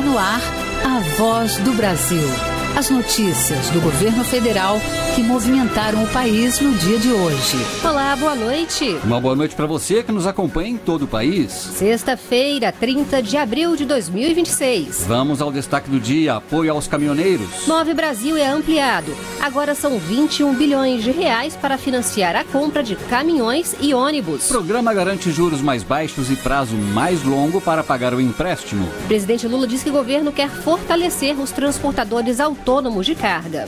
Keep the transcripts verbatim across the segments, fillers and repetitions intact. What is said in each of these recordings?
no ar, a Voz do Brasil. As notícias do governo federal que movimentaram o país no dia de hoje. Olá, boa noite. Uma boa noite para você que nos acompanha em todo o país. Sexta-feira, trinta de abril de dois mil e vinte e seis. Vamos ao destaque do dia: apoio aos caminhoneiros. Move Brasil é ampliado. Agora são vinte e um bilhões de reais para financiar a compra de caminhões e ônibus. O programa garante juros mais baixos e prazo mais longo para pagar o empréstimo. O presidente Lula diz que o governo quer fortalecer os transportadores autônomos de carga.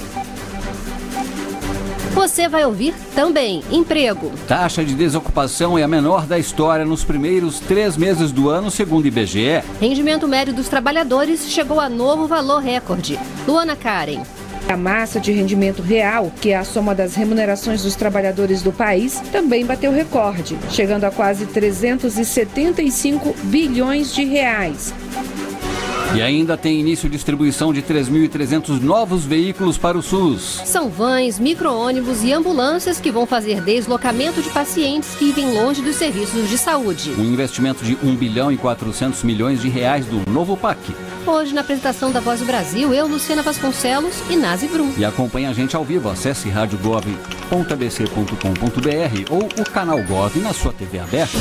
Você vai ouvir também emprego. Taxa de desocupação é a menor da história nos primeiros três meses do ano, segundo o I B G E. Rendimento médio dos trabalhadores chegou a novo valor recorde. Luana Karen. A massa de rendimento real, que é a soma das remunerações dos trabalhadores do país, também bateu recorde, chegando a quase trezentos e setenta e cinco bilhões de reais. E ainda tem início distribuição de três mil e trezentos novos veículos para o SUS. São vans, micro-ônibus e ambulâncias que vão fazer deslocamento de pacientes que vivem longe dos serviços de saúde. Um investimento de um bilhão e quatrocentos milhões de reais do novo P A C. Hoje, na apresentação da Voz do Brasil, eu, Luciana Vasconcelos e Nazi Brum. E acompanhe a gente ao vivo. Acesse rádio gov ponto a b c ponto com ponto b r ou o canal Gov na sua T V aberta.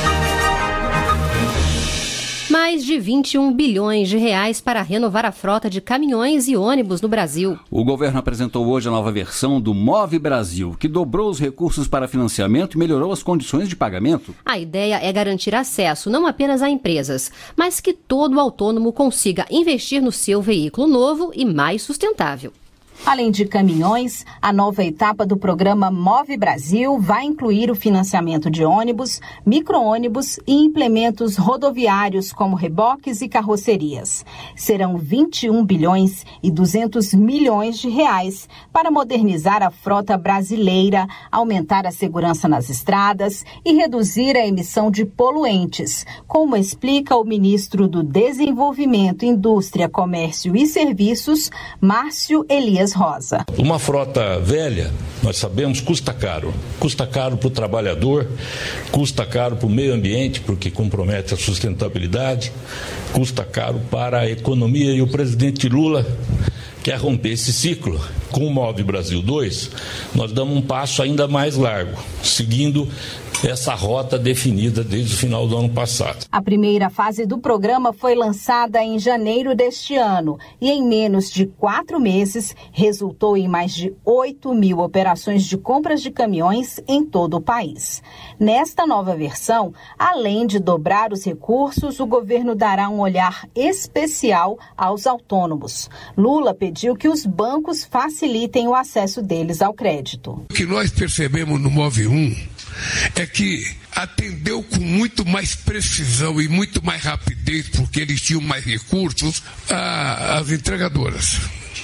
Mais de vinte e um bilhões de reais para renovar a frota de caminhões e ônibus no Brasil. O governo apresentou hoje a nova versão do Move Brasil, que dobrou os recursos para financiamento e melhorou as condições de pagamento. A ideia é garantir acesso não apenas a empresas, mas que todo autônomo consiga investir no seu veículo novo e mais sustentável. Além de caminhões, a nova etapa do programa Move Brasil vai incluir o financiamento de ônibus, micro-ônibus e implementos rodoviários como reboques e carrocerias. Serão vinte e um bilhões e duzentos milhões de reais para modernizar a frota brasileira, aumentar a segurança nas estradas e reduzir a emissão de poluentes, como explica o ministro do Desenvolvimento, Indústria, Comércio e Serviços, Márcio Elias Rosa. Uma frota velha, nós sabemos, custa caro. Custa caro para o trabalhador, custa caro para o meio ambiente, porque compromete a sustentabilidade, custa caro para a economia. E o presidente Lula quer romper esse ciclo. Com o Move Brasil dois, nós damos um passo ainda mais largo, seguindo essa rota definida desde o final do ano passado. A primeira fase do programa foi lançada em janeiro deste ano e em menos de quatro meses resultou em mais de oito mil operações de compras de caminhões em todo o país. Nesta nova versão, além de dobrar os recursos, o governo dará um olhar especial aos autônomos. Lula pediu que os bancos facilitem o acesso deles ao crédito. O que nós percebemos no Move um é que atendeu com muito mais precisão e muito mais rapidez, porque eles tinham mais recursos, a, as entregadoras.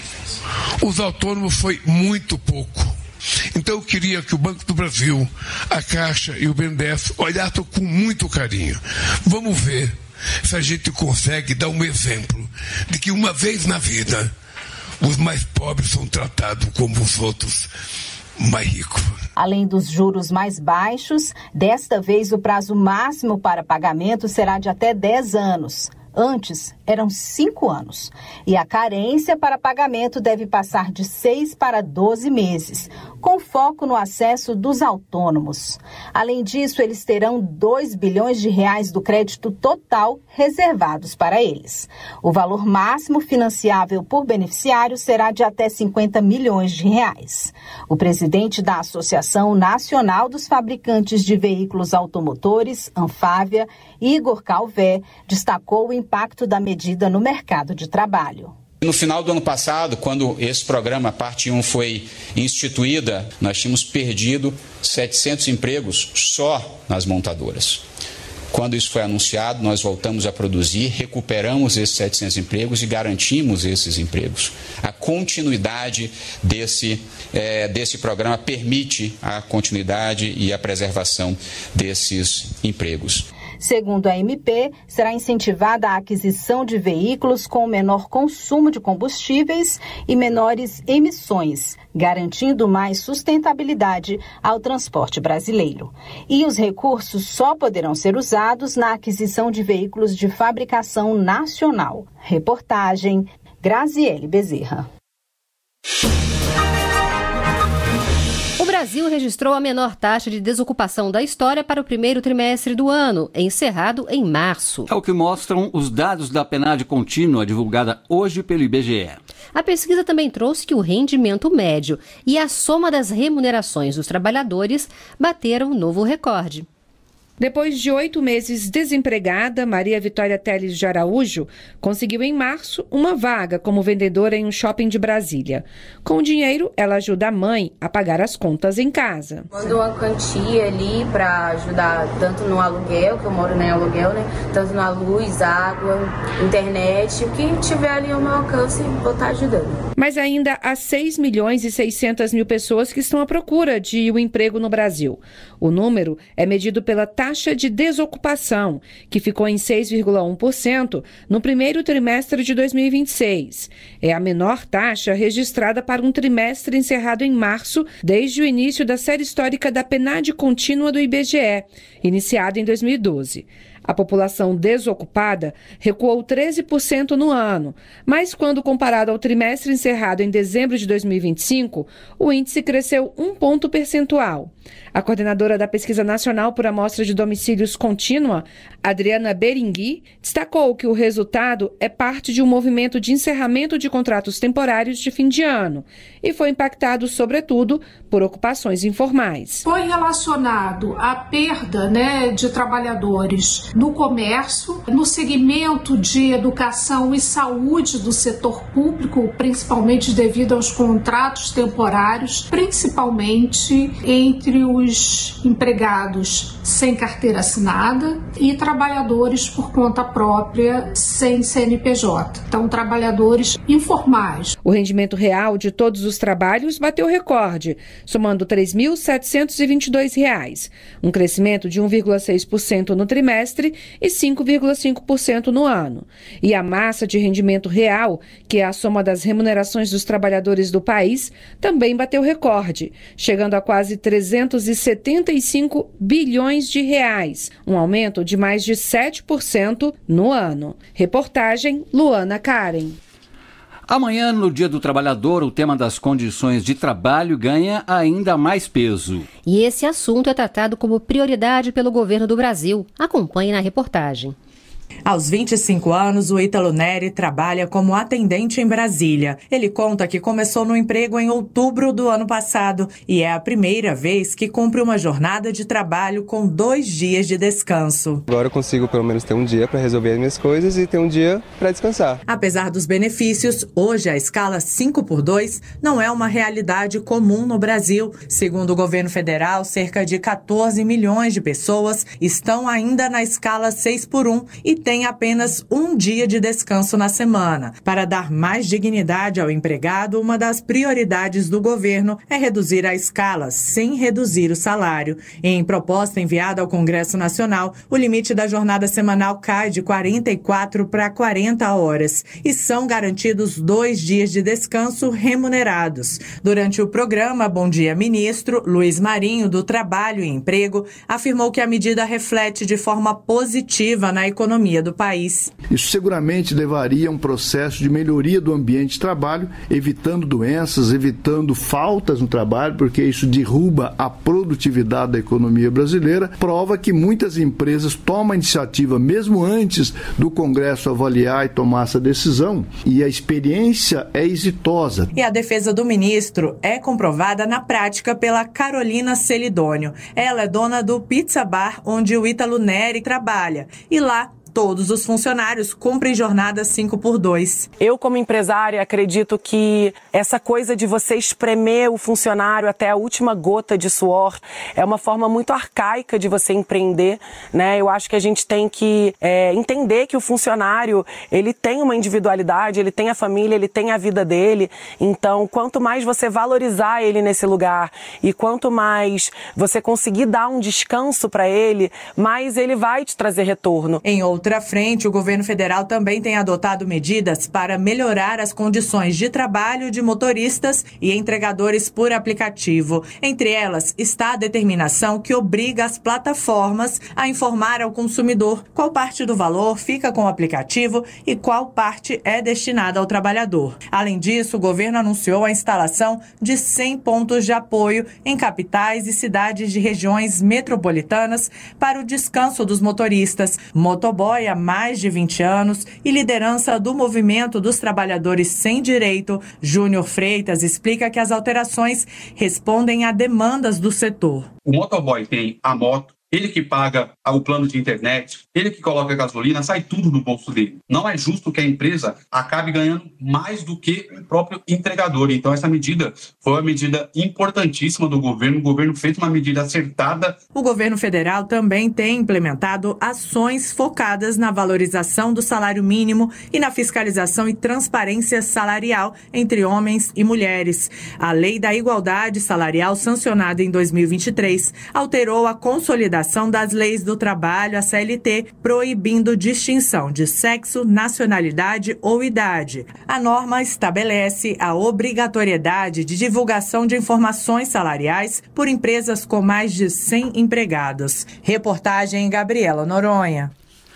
Os autônomos foi muito pouco. Então eu queria que o Banco do Brasil, a Caixa e o B N D E S olhassem com muito carinho. Vamos ver se a gente consegue dar um exemplo de que uma vez na vida os mais pobres são tratados como os outros mais ricos. Além dos juros mais baixos, desta vez o prazo máximo para pagamento será de até dez anos. Antes, eram cinco anos. E a carência para pagamento deve passar de seis para doze meses, com foco no acesso dos autônomos. Além disso, eles terão dois bilhões de reais do crédito total reservados para eles. O valor máximo financiável por beneficiário será de até cinquenta milhões de reais. O presidente da Associação Nacional dos Fabricantes de Veículos Automotores, Anfávia, Igor Calvé, destacou o impacto da medida no mercado de trabalho. No final do ano passado, quando esse programa, parte um, foi instituída, nós tínhamos perdido setecentos empregos só nas montadoras. Quando isso foi anunciado, nós voltamos a produzir, recuperamos esses setecentos empregos e garantimos esses empregos. A continuidade desse, é, desse programa permite a continuidade e a preservação desses empregos. Segundo a M P, será incentivada a aquisição de veículos com menor consumo de combustíveis e menores emissões, garantindo mais sustentabilidade ao transporte brasileiro. E os recursos só poderão ser usados na aquisição de veículos de fabricação nacional. Reportagem Graziele Bezerra. O Brasil registrou a menor taxa de desocupação da história para o primeiro trimestre do ano, encerrado em março. É o que mostram os dados da PNAD contínua, divulgada hoje pelo I B G E. A pesquisa também trouxe que o rendimento médio e a soma das remunerações dos trabalhadores bateram um novo recorde. Depois de oito meses desempregada, Maria Vitória Teles de Araújo conseguiu em março uma vaga como vendedora em um shopping de Brasília. Com o dinheiro, ela ajuda a mãe a pagar as contas em casa. Mando uma quantia ali para ajudar tanto no aluguel, que eu moro em aluguel, né? Tanto na luz, água, internet, o que tiver ali ao meu alcance, vou estar ajudando. Mas ainda há seis milhões e seiscentas mil pessoas que estão à procura de um emprego no Brasil. O número é medido pela taxa taxa de desocupação, que ficou em seis vírgula um por cento no primeiro trimestre de dois mil e vinte e seis. É a menor taxa registrada para um trimestre encerrado em março, desde o início da série histórica da PNAD contínua do I B G E, iniciada em dois mil e doze. A população desocupada recuou treze por cento no ano, mas quando comparado ao trimestre encerrado em dezembro de dois mil e vinte e cinco, o índice cresceu um ponto percentual. A coordenadora da Pesquisa Nacional por Amostra de Domicílios Contínua, Adriana Berengui, destacou que o resultado é parte de um movimento de encerramento de contratos temporários de fim de ano e foi impactado, sobretudo, por ocupações informais. Foi relacionado à perda, né, de trabalhadores no comércio, no segmento de educação e saúde do setor público, principalmente devido aos contratos temporários, principalmente entre os empregados sem carteira assinada e trabalhadores por conta própria sem C N P J. Então, trabalhadores informais. O rendimento real de todos os trabalhos bateu recorde, somando três mil setecentos e vinte e dois reais, um crescimento de um vírgula seis por cento no trimestre e cinco vírgula cinco por cento no ano. E a massa de rendimento real, que é a soma das remunerações dos trabalhadores do país, também bateu recorde, chegando a quase trezentos e setenta e cinco bilhões de reais, um aumento de mais de sete por cento no ano. Reportagem Luana Karen. Amanhã, no Dia do Trabalhador, o tema das condições de trabalho ganha ainda mais peso. E esse assunto é tratado como prioridade pelo governo do Brasil. Acompanhe na reportagem. Aos vinte e cinco anos, o Ítalo Neri trabalha como atendente em Brasília. Ele conta que começou no emprego em outubro do ano passado e é a primeira vez que cumpre uma jornada de trabalho com dois dias de descanso. Agora eu consigo pelo menos ter um dia para resolver as minhas coisas e ter um dia para descansar. Apesar dos benefícios, hoje a escala cinco por dois não é uma realidade comum no Brasil. Segundo o governo federal, cerca de quatorze milhões de pessoas estão ainda na escala seis por um e tem apenas um dia de descanso na semana. Para dar mais dignidade ao empregado, uma das prioridades do governo é reduzir a escala, sem reduzir o salário. Em proposta enviada ao Congresso Nacional, o limite da jornada semanal cai de quarenta e quatro para quarenta horas e são garantidos dois dias de descanso remunerados. Durante o programa Bom Dia Ministro, Luiz Marinho, do Trabalho e Emprego, afirmou que a medida reflete de forma positiva na economia do país. Isso seguramente levaria a um processo de melhoria do ambiente de trabalho, evitando doenças, evitando faltas no trabalho, porque isso derruba a produtividade da economia brasileira. Prova que muitas empresas tomam a iniciativa, mesmo antes do Congresso avaliar e tomar essa decisão, e a experiência é exitosa. E a defesa do ministro é comprovada na prática pela Carolina Celidônio. Ela é dona do Pizza Bar, onde o Ítalo Neri trabalha, e lá todos os funcionários cumprem jornada cinco por dois. Eu, como empresária, acredito que essa coisa de você espremer o funcionário até a última gota de suor é uma forma muito arcaica de você empreender, né? Eu acho que a gente tem que é, entender que o funcionário, ele tem uma individualidade, ele tem a família, ele tem a vida dele. Então, quanto mais você valorizar ele nesse lugar e quanto mais você conseguir dar um descanso para ele, mais ele vai te trazer retorno. Em outra frente, o governo federal também tem adotado medidas para melhorar as condições de trabalho de motoristas e entregadores por aplicativo. Entre elas está a determinação que obriga as plataformas a informar ao consumidor qual parte do valor fica com o aplicativo e qual parte é destinada ao trabalhador. Além disso, o governo anunciou a instalação de cem pontos de apoio em capitais e cidades de regiões metropolitanas para o descanso dos motoristas. Motoboy há mais de vinte anos e liderança do movimento dos trabalhadores sem direito, Júnior Freitas explica que as alterações respondem a demandas do setor. O motoboy tem a moto, ele que paga o plano de internet, ele que coloca a gasolina, sai tudo do bolso dele. Não é justo que a empresa acabe ganhando mais do que o próprio entregador. Então, essa medida foi uma medida importantíssima do governo. O governo fez uma medida acertada. O governo federal também tem implementado ações focadas na valorização do salário mínimo e na fiscalização e transparência salarial entre homens e mulheres. A Lei da Igualdade Salarial, sancionada em dois mil e vinte e três, alterou a consolidação das leis do trabalho, a C L T, proibindo distinção de sexo, nacionalidade ou idade. A norma estabelece a obrigatoriedade de divulgação de informações salariais por empresas com mais de cem empregados. Reportagem Gabriela Noronha.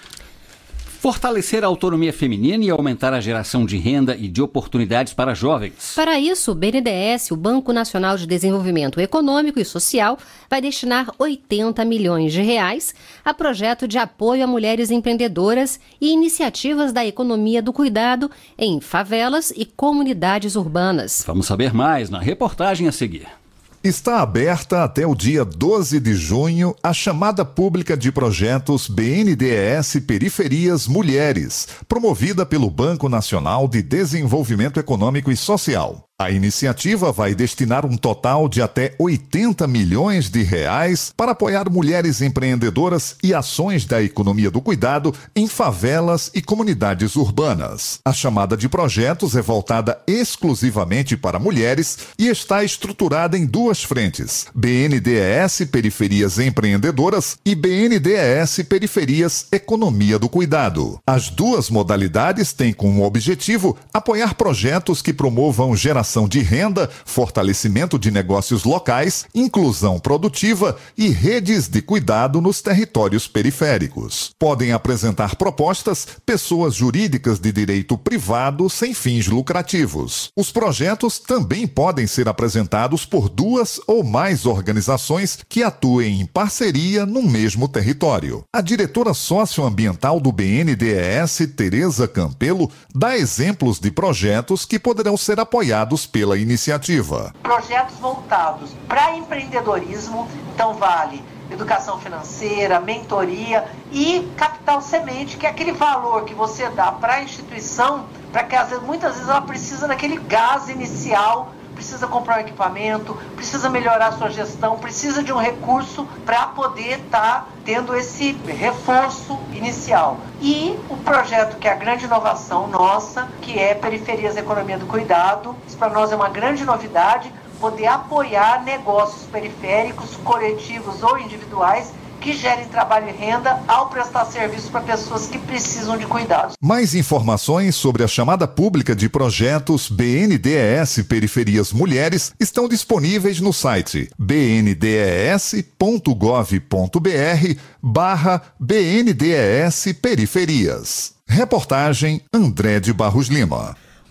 Fortalecer a autonomia feminina e aumentar a geração de renda e de oportunidades para jovens. Para isso, o B N D E S, o Banco Nacional de Desenvolvimento Econômico e Social, vai destinar oitenta milhões de reais a projeto de apoio a mulheres empreendedoras e iniciativas da economia do cuidado em favelas e comunidades urbanas. Vamos saber mais na reportagem a seguir. Está aberta até o dia doze de junho a chamada pública de projetos B N D E S Periferias Mulheres, promovida pelo Banco Nacional de Desenvolvimento Econômico e Social. A iniciativa vai destinar um total de até oitenta milhões de reais para apoiar mulheres empreendedoras e ações da economia do cuidado em favelas e comunidades urbanas. A chamada de projetos é voltada exclusivamente para mulheres e está estruturada em duas frentes: B N D E S Periferias Empreendedoras e B N D E S Periferias Economia do Cuidado. As duas modalidades têm como objetivo apoiar projetos que promovam geração de renda, fortalecimento de negócios locais, inclusão produtiva e redes de cuidado nos territórios periféricos. Podem apresentar propostas pessoas jurídicas de direito privado sem fins lucrativos. Os projetos também podem ser apresentados por duas ou mais organizações que atuem em parceria no mesmo território. A diretora socioambiental do B N D E S, Tereza Campelo, dá exemplos de projetos que poderão ser apoiados pela iniciativa. Projetos voltados para empreendedorismo, então vale educação financeira, mentoria e capital semente, que é aquele valor que você dá para a instituição, para que às vezes, muitas vezes ela precisa daquele gás inicial, precisa comprar um equipamento, precisa melhorar a sua gestão, precisa de um recurso para poder estar tá tendo esse reforço inicial. E o projeto que é a grande inovação nossa, que é Periferias Economia do Cuidado, isso para nós é uma grande novidade, poder apoiar negócios periféricos, coletivos ou individuais, que gerem trabalho e renda ao prestar serviço para pessoas que precisam de cuidados. Mais informações sobre a chamada pública de projetos B N D E S Periferias Mulheres estão disponíveis no site b n d e s ponto gov ponto b r barra B N D E S Periferias. Reportagem André de Barros Lima.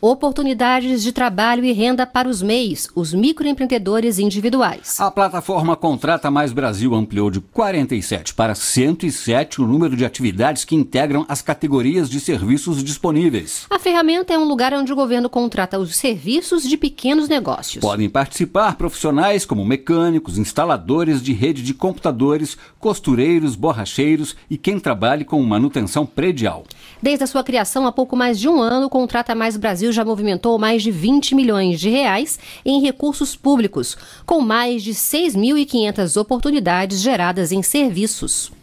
Oportunidades de trabalho e renda para os M E Is, os microempreendedores individuais. A plataforma Contrata Mais Brasil ampliou de quarenta e sete para cento e sete o número de atividades que integram as categorias de serviços disponíveis. A ferramenta é um lugar onde o governo contrata os serviços de pequenos negócios. Podem participar profissionais como mecânicos, instaladores de rede de computadores, costureiros, borracheiros e quem trabalhe com manutenção predial. Desde a sua criação há pouco mais de um ano, o Contrata Mais Brasil já movimentou mais de vinte milhões de reais em recursos públicos, com mais de seis mil e quinhentas oportunidades geradas em serviços.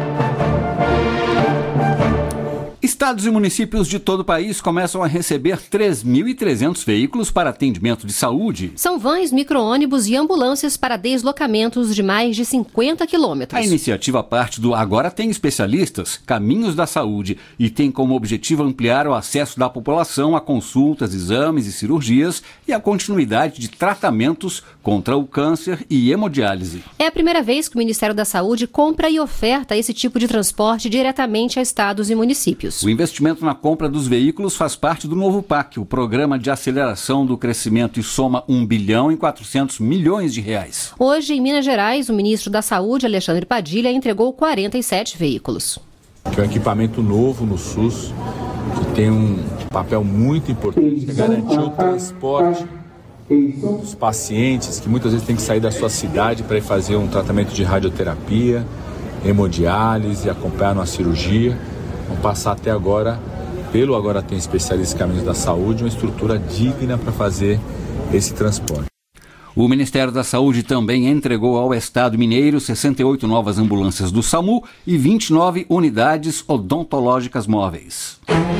Estados e municípios de todo o país começam a receber três mil e trezentos veículos para atendimento de saúde. São vans, micro-ônibus e ambulâncias para deslocamentos de mais de cinquenta quilômetros. A iniciativa parte do Agora Tem Especialistas, Caminhos da Saúde, e tem como objetivo ampliar o acesso da população a consultas, exames e cirurgias e a continuidade de tratamentos contra o câncer e hemodiálise. É a primeira vez que o Ministério da Saúde compra e oferta esse tipo de transporte diretamente a estados e municípios. O investimento na compra dos veículos faz parte do novo P A C, o Programa de Aceleração do Crescimento, e soma um bilhão e quatrocentos milhões de reais. Hoje, em Minas Gerais, o ministro da Saúde, Alexandre Padilha, entregou quarenta e sete veículos. Que é um equipamento novo no SUS, que tem um papel muito importante, que é garantir o transporte dos pacientes, que muitas vezes têm que sair da sua cidade para ir fazer um tratamento de radioterapia, hemodiálise, acompanhar uma cirurgia. Vão passar até agora, pelo Agora Tem Especialistas Caminhos da Saúde, uma estrutura digna para fazer esse transporte. O Ministério da Saúde também entregou ao Estado mineiro sessenta e oito novas ambulâncias do SAMU e vinte e nove unidades odontológicas móveis.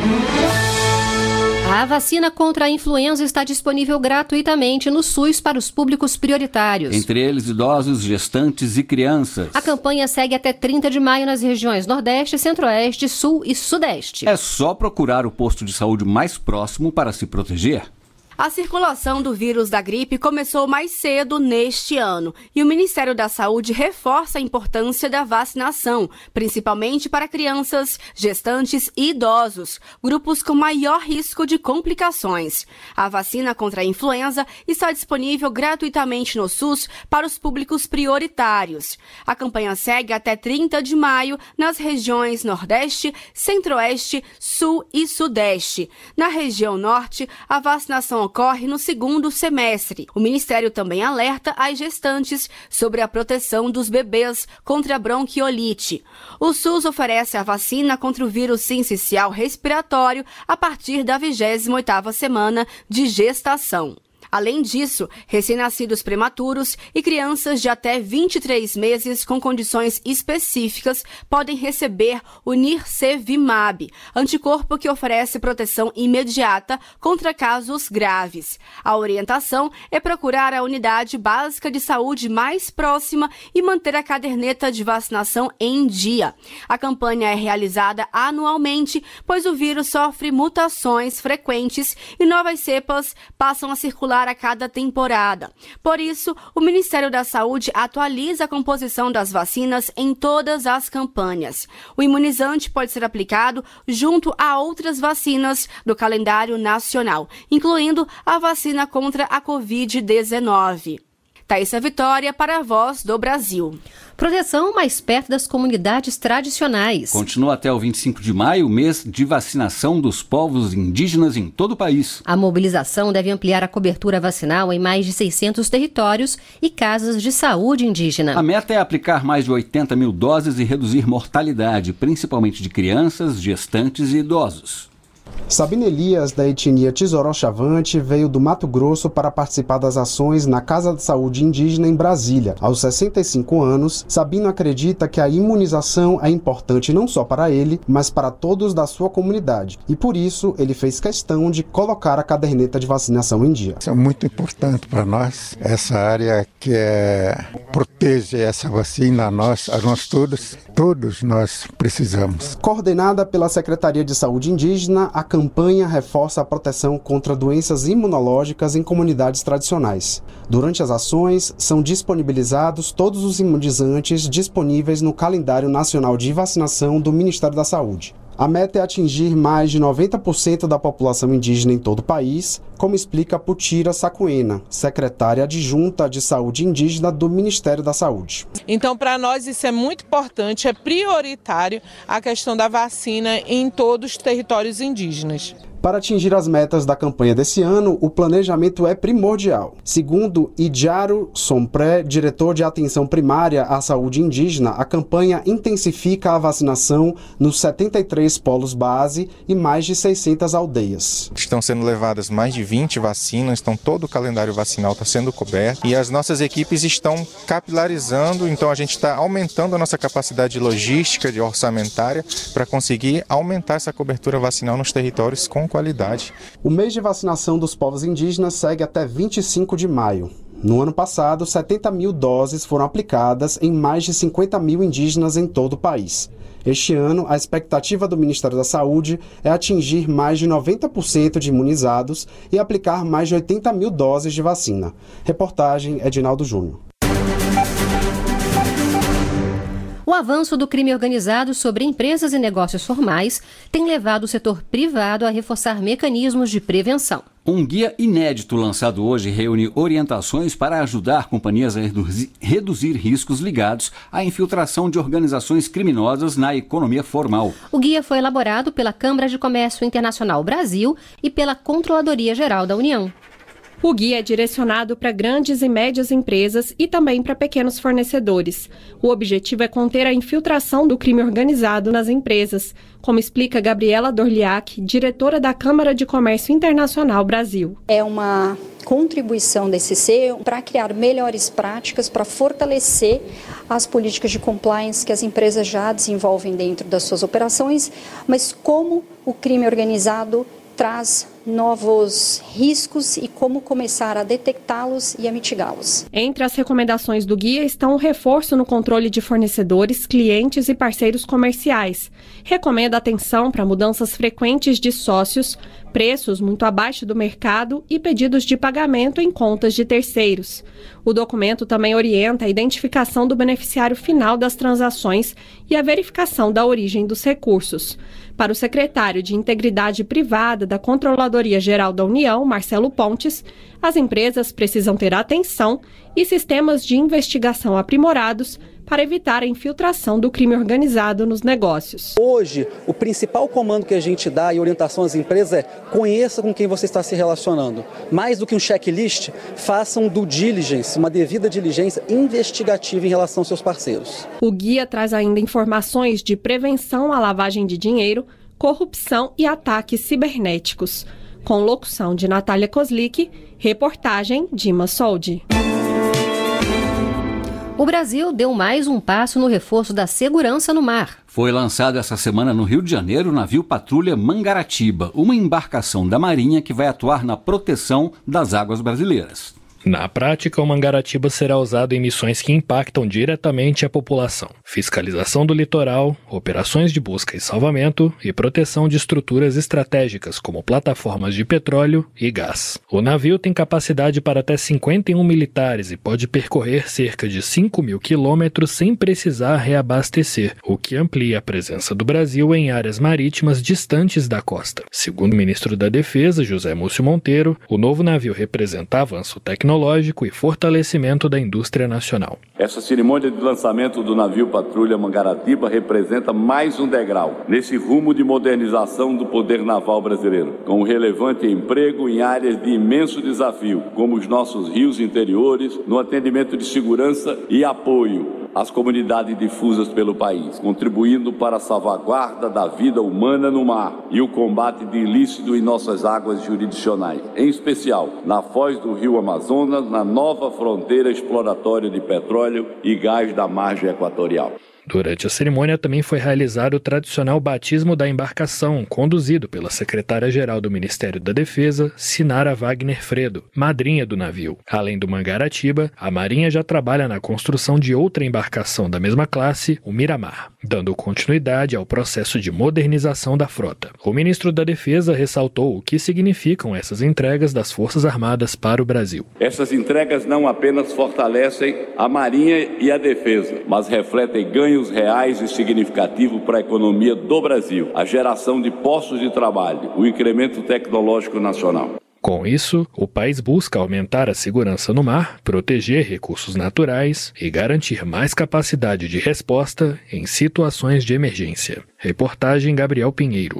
A vacina contra a influenza está disponível gratuitamente no SUS para os públicos prioritários. Entre eles, idosos, gestantes e crianças. A campanha segue até trinta de maio nas regiões Nordeste, Centro-Oeste, Sul e Sudeste. É só procurar o posto de saúde mais próximo para se proteger. A circulação do vírus da gripe começou mais cedo neste ano e o Ministério da Saúde reforça a importância da vacinação, principalmente para crianças, gestantes e idosos, grupos com maior risco de complicações. A vacina contra a influenza está disponível gratuitamente no SUS para os públicos prioritários. A campanha segue até trinta de maio nas regiões Nordeste, Centro-Oeste, Sul e Sudeste. Na região Norte, a vacinação ocorre no segundo semestre. O Ministério também alerta as gestantes sobre a proteção dos bebês contra a bronquiolite. O SUS oferece a vacina contra o vírus sincicial respiratório a partir da vigésima oitava semana de gestação. Além disso, recém-nascidos prematuros e crianças de até vinte e três meses com condições específicas podem receber o Nirsevimab, anticorpo que oferece proteção imediata contra casos graves. A orientação é procurar a unidade básica de saúde mais próxima e manter a caderneta de vacinação em dia. A campanha é realizada anualmente, pois o vírus sofre mutações frequentes e novas cepas passam a circular a cada temporada. Por isso, o Ministério da Saúde atualiza a composição das vacinas em todas as campanhas. O imunizante pode ser aplicado junto a outras vacinas do calendário nacional, incluindo a vacina contra a covid dezenove. Thaísa Vitória para a Voz do Brasil. Proteção mais perto das comunidades tradicionais. Continua até o vinte e cinco de maio o mês de vacinação dos povos indígenas em todo o país. A mobilização deve ampliar a cobertura vacinal em mais de seiscentos territórios e casas de saúde indígena. A meta é aplicar mais de oitenta mil doses e reduzir mortalidade, principalmente de crianças, gestantes e idosos. Sabina Elias, da etnia Tisoro-Chavante, veio do Mato Grosso para participar das ações na Casa de Saúde Indígena em Brasília. Aos sessenta e cinco anos, Sabino acredita que a imunização é importante não só para ele, mas para todos da sua comunidade. E por isso, ele fez questão de colocar a caderneta de vacinação em dia. Isso é muito importante para nós, essa área que é, protege essa vacina a nós, a nós todos, todos nós precisamos. Coordenada pela Secretaria de Saúde Indígena, a campanha reforça a proteção contra doenças imunológicas em comunidades tradicionais. Durante as ações, são disponibilizados todos os imunizantes disponíveis no calendário nacional de vacinação do Ministério da Saúde. A meta é atingir mais de noventa por cento da população indígena em todo o país, como explica Putira Sacuena, secretária adjunta de Saúde Indígena do Ministério da Saúde. Então, para nós isso é muito importante, é prioritário a questão da vacina em todos os territórios indígenas. Para atingir as metas da campanha desse ano, o planejamento é primordial. Segundo Idjaro Sompré, diretor de atenção primária à saúde indígena, a campanha intensifica a vacinação nos setenta e três polos base e mais de seiscentas aldeias. Estão sendo levadas mais de vinte vacinas, então todo o calendário vacinal está sendo coberto e as nossas equipes estão capilarizando, então a gente está aumentando a nossa capacidade logística, de orçamentária, para conseguir aumentar essa cobertura vacinal nos territórios com qualidade. O mês de vacinação dos povos indígenas segue até vinte e cinco de maio. No ano passado, setenta mil doses foram aplicadas em mais de cinquenta mil indígenas em todo o país. Este ano, a expectativa do Ministério da Saúde é atingir mais de noventa por cento de imunizados e aplicar mais de oitenta mil doses de vacina. Reportagem Edinaldo Júnior. O avanço do crime organizado sobre empresas e negócios formais tem levado o setor privado a reforçar mecanismos de prevenção. Um guia inédito lançado hoje reúne orientações para ajudar companhias a reduzir riscos ligados à infiltração de organizações criminosas na economia formal. O guia foi elaborado pela Câmara de Comércio Internacional Brasil e pela Controladoria Geral da União. O guia é direcionado para grandes e médias empresas e também para pequenos fornecedores. O objetivo é conter a infiltração do crime organizado nas empresas, como explica Gabriela Dorliac, diretora da Câmara de Comércio Internacional Brasil. É uma contribuição da E C C para criar melhores práticas, para fortalecer as políticas de compliance que as empresas já desenvolvem dentro das suas operações, mas como o crime organizado traz novos riscos e como começar a detectá-los e a mitigá-los. Entre as recomendações do guia estão o reforço no controle de fornecedores, clientes e parceiros comerciais. Recomenda atenção para mudanças frequentes de sócios, preços muito abaixo do mercado e pedidos de pagamento em contas de terceiros. O documento também orienta a identificação do beneficiário final das transações e a verificação da origem dos recursos. Para o secretário de Integridade Privada da Controladoria Geral da União, Marcelo Pontes, as empresas precisam ter atenção e sistemas de investigação aprimorados para evitar a infiltração do crime organizado nos negócios. Hoje, o principal comando que a gente dá e orientação às empresas é: conheça com quem você está se relacionando. Mais do que um checklist, faça um due diligence, uma devida diligência investigativa em relação aos seus parceiros. O guia traz ainda informações de prevenção à lavagem de dinheiro, corrupção e ataques cibernéticos. Com locução de Natália Kozlik, reportagem Dima Soldi. O Brasil deu mais um passo no reforço da segurança no mar. Foi lançado essa semana no Rio de Janeiro o navio Patrulha Mangaratiba, uma embarcação da Marinha que vai atuar na proteção das águas brasileiras. Na prática, o Mangaratiba será usado em missões que impactam diretamente a população. Fiscalização do litoral, operações de busca e salvamento e proteção de estruturas estratégicas como plataformas de petróleo e gás. O navio tem capacidade para até cinquenta e um militares e pode percorrer cerca de cinco mil quilômetros sem precisar reabastecer, o que amplia a presença do Brasil em áreas marítimas distantes da costa. Segundo o ministro da Defesa, José Múcio Monteiro, o novo navio representa avanço tecnológico tecnológico e fortalecimento da indústria nacional. Essa cerimônia de lançamento do navio Patrulha Mangaratiba representa mais um degrau nesse rumo de modernização do poder naval brasileiro, com um relevante emprego em áreas de imenso desafio, como os nossos rios interiores, no atendimento de segurança e apoio às comunidades difusas pelo país, contribuindo para a salvaguarda da vida humana no mar e o combate de ilícito em nossas águas jurisdicionais, em especial na foz do rio Amazonas, na nova fronteira exploratória de petróleo e gás da margem equatorial. Durante a cerimônia também foi realizado o tradicional batismo da embarcação, conduzido pela secretária-geral do Ministério da Defesa, Sinara Wagner Fredo, madrinha do navio. Além do Mangaratiba, a Marinha já trabalha na construção de outra embarcação da mesma classe, o Miramar. dando continuidade ao processo de modernização da frota. O ministro da Defesa ressaltou o que significam essas entregas das Forças Armadas para o Brasil. Essas entregas não apenas fortalecem a Marinha e a Defesa, mas refletem ganhos reais e significativos para a economia do Brasil, a geração de postos de trabalho, o incremento tecnológico nacional. Com isso, o país busca aumentar a segurança no mar, proteger recursos naturais e garantir mais capacidade de resposta em situações de emergência. Reportagem Gabriel Pinheiro.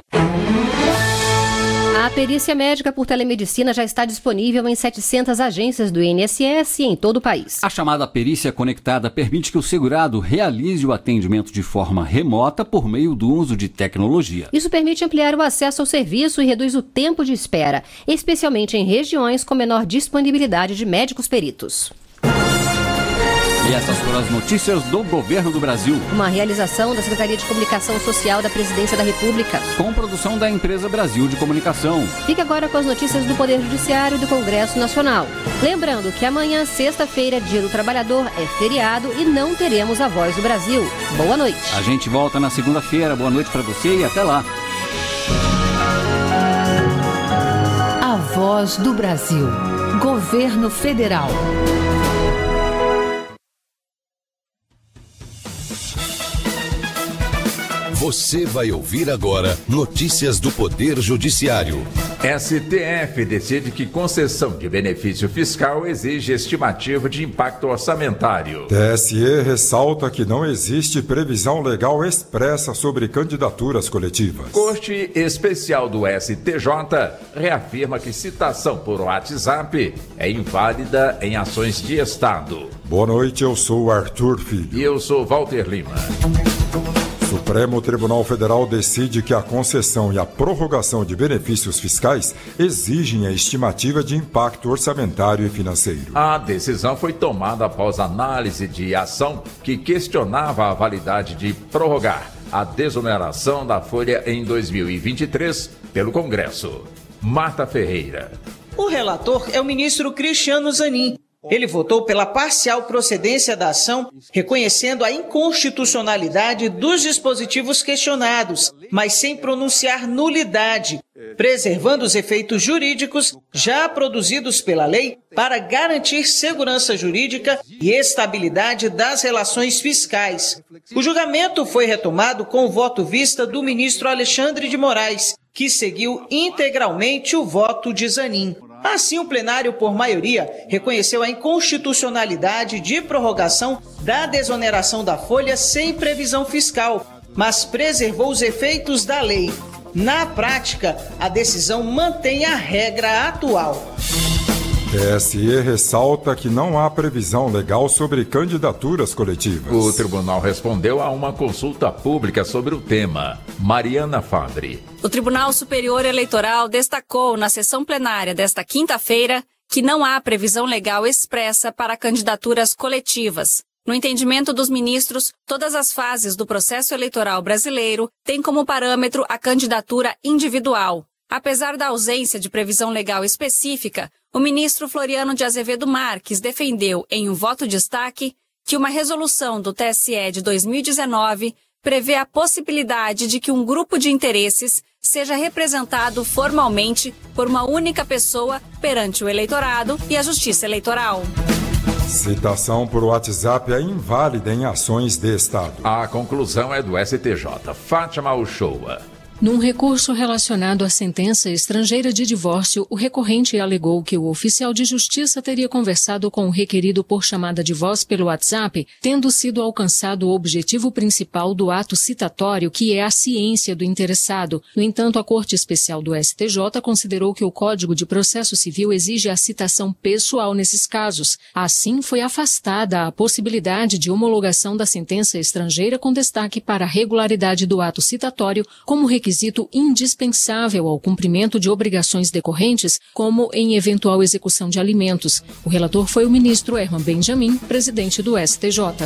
A perícia médica por telemedicina já está disponível em setecentas agências do I N S S em todo o país. A chamada perícia conectada permite que o segurado realize o atendimento de forma remota por meio do uso de tecnologia. Isso permite ampliar o acesso ao serviço e reduz o tempo de espera, especialmente em regiões com menor disponibilidade de médicos peritos. E essas foram as notícias do Governo do Brasil. Uma realização da Secretaria de Comunicação Social da Presidência da República. Com produção da Empresa Brasil de Comunicação. Fique agora com as notícias do Poder Judiciário e do Congresso Nacional. Lembrando que amanhã, sexta-feira, Dia do Trabalhador, é feriado e não teremos a Voz do Brasil. Boa noite. A gente volta na segunda-feira. Boa noite para você e até lá. A Voz do Brasil. Governo Federal. Você vai ouvir agora notícias do Poder Judiciário. S T F decide que concessão de benefício fiscal exige estimativa de impacto orçamentário. T S E ressalta que não existe previsão legal expressa sobre candidaturas coletivas. Corte Especial do S T J reafirma que citação por WhatsApp é inválida em ações de Estado. Boa noite, eu sou Arthur Filho. E eu sou Walter Lima. Supremo Tribunal Federal decide que a concessão e a prorrogação de benefícios fiscais exigem a estimativa de impacto orçamentário e financeiro. A decisão foi tomada após análise de ação que questionava a validade de prorrogar a desoneração da folha em dois mil e vinte e três pelo Congresso. Marta Ferreira. O relator é o ministro Cristiano Zanin. Ele votou pela parcial procedência da ação, reconhecendo a inconstitucionalidade dos dispositivos questionados, mas sem pronunciar nulidade, preservando os efeitos jurídicos já produzidos pela lei para garantir segurança jurídica e estabilidade das relações fiscais. O julgamento foi retomado com o voto vista do ministro Alexandre de Moraes, que seguiu integralmente o voto de Zanin. Assim, o plenário, por maioria, reconheceu a inconstitucionalidade de prorrogação da desoneração da folha sem previsão fiscal, mas preservou os efeitos da lei. Na prática, a decisão mantém a regra atual. T S E ressalta que não há previsão legal sobre candidaturas coletivas. O tribunal respondeu a uma consulta pública sobre o tema. Mariana Fabri. O Tribunal Superior Eleitoral destacou na sessão plenária desta quinta-feira que não há previsão legal expressa para candidaturas coletivas. No entendimento dos ministros, todas as fases do processo eleitoral brasileiro têm como parâmetro a candidatura individual. Apesar da ausência de previsão legal específica, o ministro Floriano de Azevedo Marques defendeu, em um voto de destaque, que uma resolução do T S E de dois mil e dezenove prevê a possibilidade de que um grupo de interesses seja representado formalmente por uma única pessoa perante o eleitorado e a Justiça Eleitoral. Citação por WhatsApp é inválida em ações de Estado. A conclusão é do S T J. Fátima Uchoa. Num recurso relacionado à sentença estrangeira de divórcio, o recorrente alegou que o oficial de justiça teria conversado com o requerido por chamada de voz pelo WhatsApp, tendo sido alcançado o objetivo principal do ato citatório, que é a ciência do interessado. No entanto, a Corte Especial do S T J considerou que o Código de Processo Civil exige a citação pessoal nesses casos. Assim, foi afastada a possibilidade de homologação da sentença estrangeira com destaque para a regularidade do ato citatório como requisito requisito indispensável ao cumprimento de obrigações decorrentes, como em eventual execução de alimentos. O relator foi o ministro Herman Benjamin, presidente do S T J.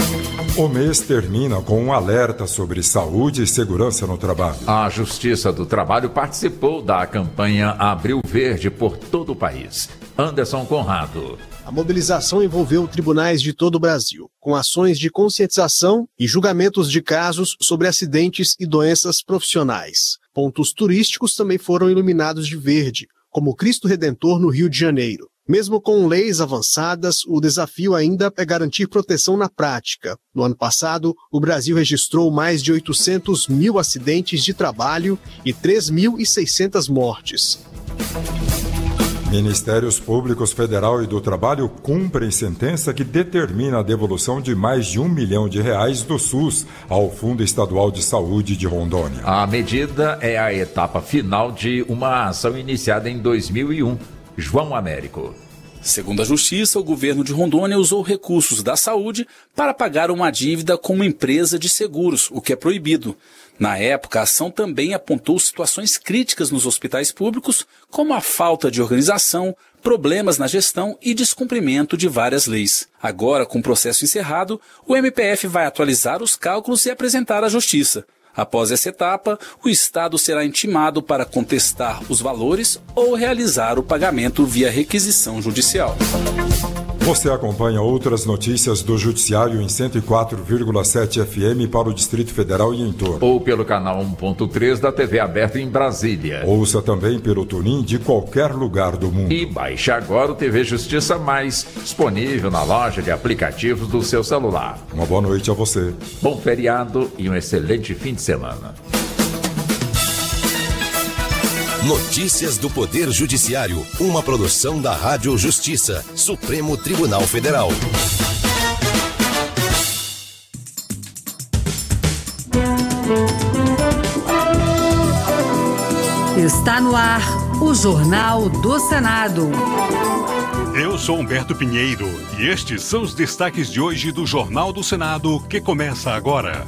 O mês termina com um alerta sobre saúde e segurança no trabalho. A Justiça do Trabalho participou da campanha Abril Verde por todo o país. Anderson Conrado. A mobilização envolveu tribunais de todo o Brasil, com ações de conscientização e julgamentos de casos sobre acidentes e doenças profissionais. Pontos turísticos também foram iluminados de verde, como o Cristo Redentor no Rio de Janeiro. Mesmo com leis avançadas, o desafio ainda é garantir proteção na prática. No ano passado, o Brasil registrou mais de oitocentos mil acidentes de trabalho e três mil e seiscentas mortes. Ministérios Públicos Federal e do Trabalho cumprem sentença que determina a devolução de mais de um milhão de reais do SUS ao Fundo Estadual de Saúde de Rondônia. A medida é a etapa final de uma ação iniciada em dois mil e um. João Américo. Segundo a Justiça, o governo de Rondônia usou recursos da saúde para pagar uma dívida com uma empresa de seguros, o que é proibido. Na época, a ação também apontou situações críticas nos hospitais públicos, como a falta de organização, problemas na gestão e descumprimento de várias leis. Agora, com o processo encerrado, o M P F vai atualizar os cálculos e apresentar à Justiça. Após essa etapa, o Estado será intimado para contestar os valores ou realizar o pagamento via requisição judicial. Você acompanha outras notícias do Judiciário em cento e quatro vírgula sete F M para o Distrito Federal e em torno. Ou pelo canal um ponto três da T V aberta em Brasília. Ouça também pelo TuneIn de qualquer lugar do mundo. E baixe agora o T V Justiça Mais, disponível na loja de aplicativos do seu celular. Uma boa noite a você. Bom feriado e um excelente fim de semana. Notícias do Poder Judiciário, uma produção da Rádio Justiça, Supremo Tribunal Federal. Está no ar o Jornal do Senado. Eu sou Humberto Pinheiro e estes são os destaques de hoje do Jornal do Senado, que começa agora.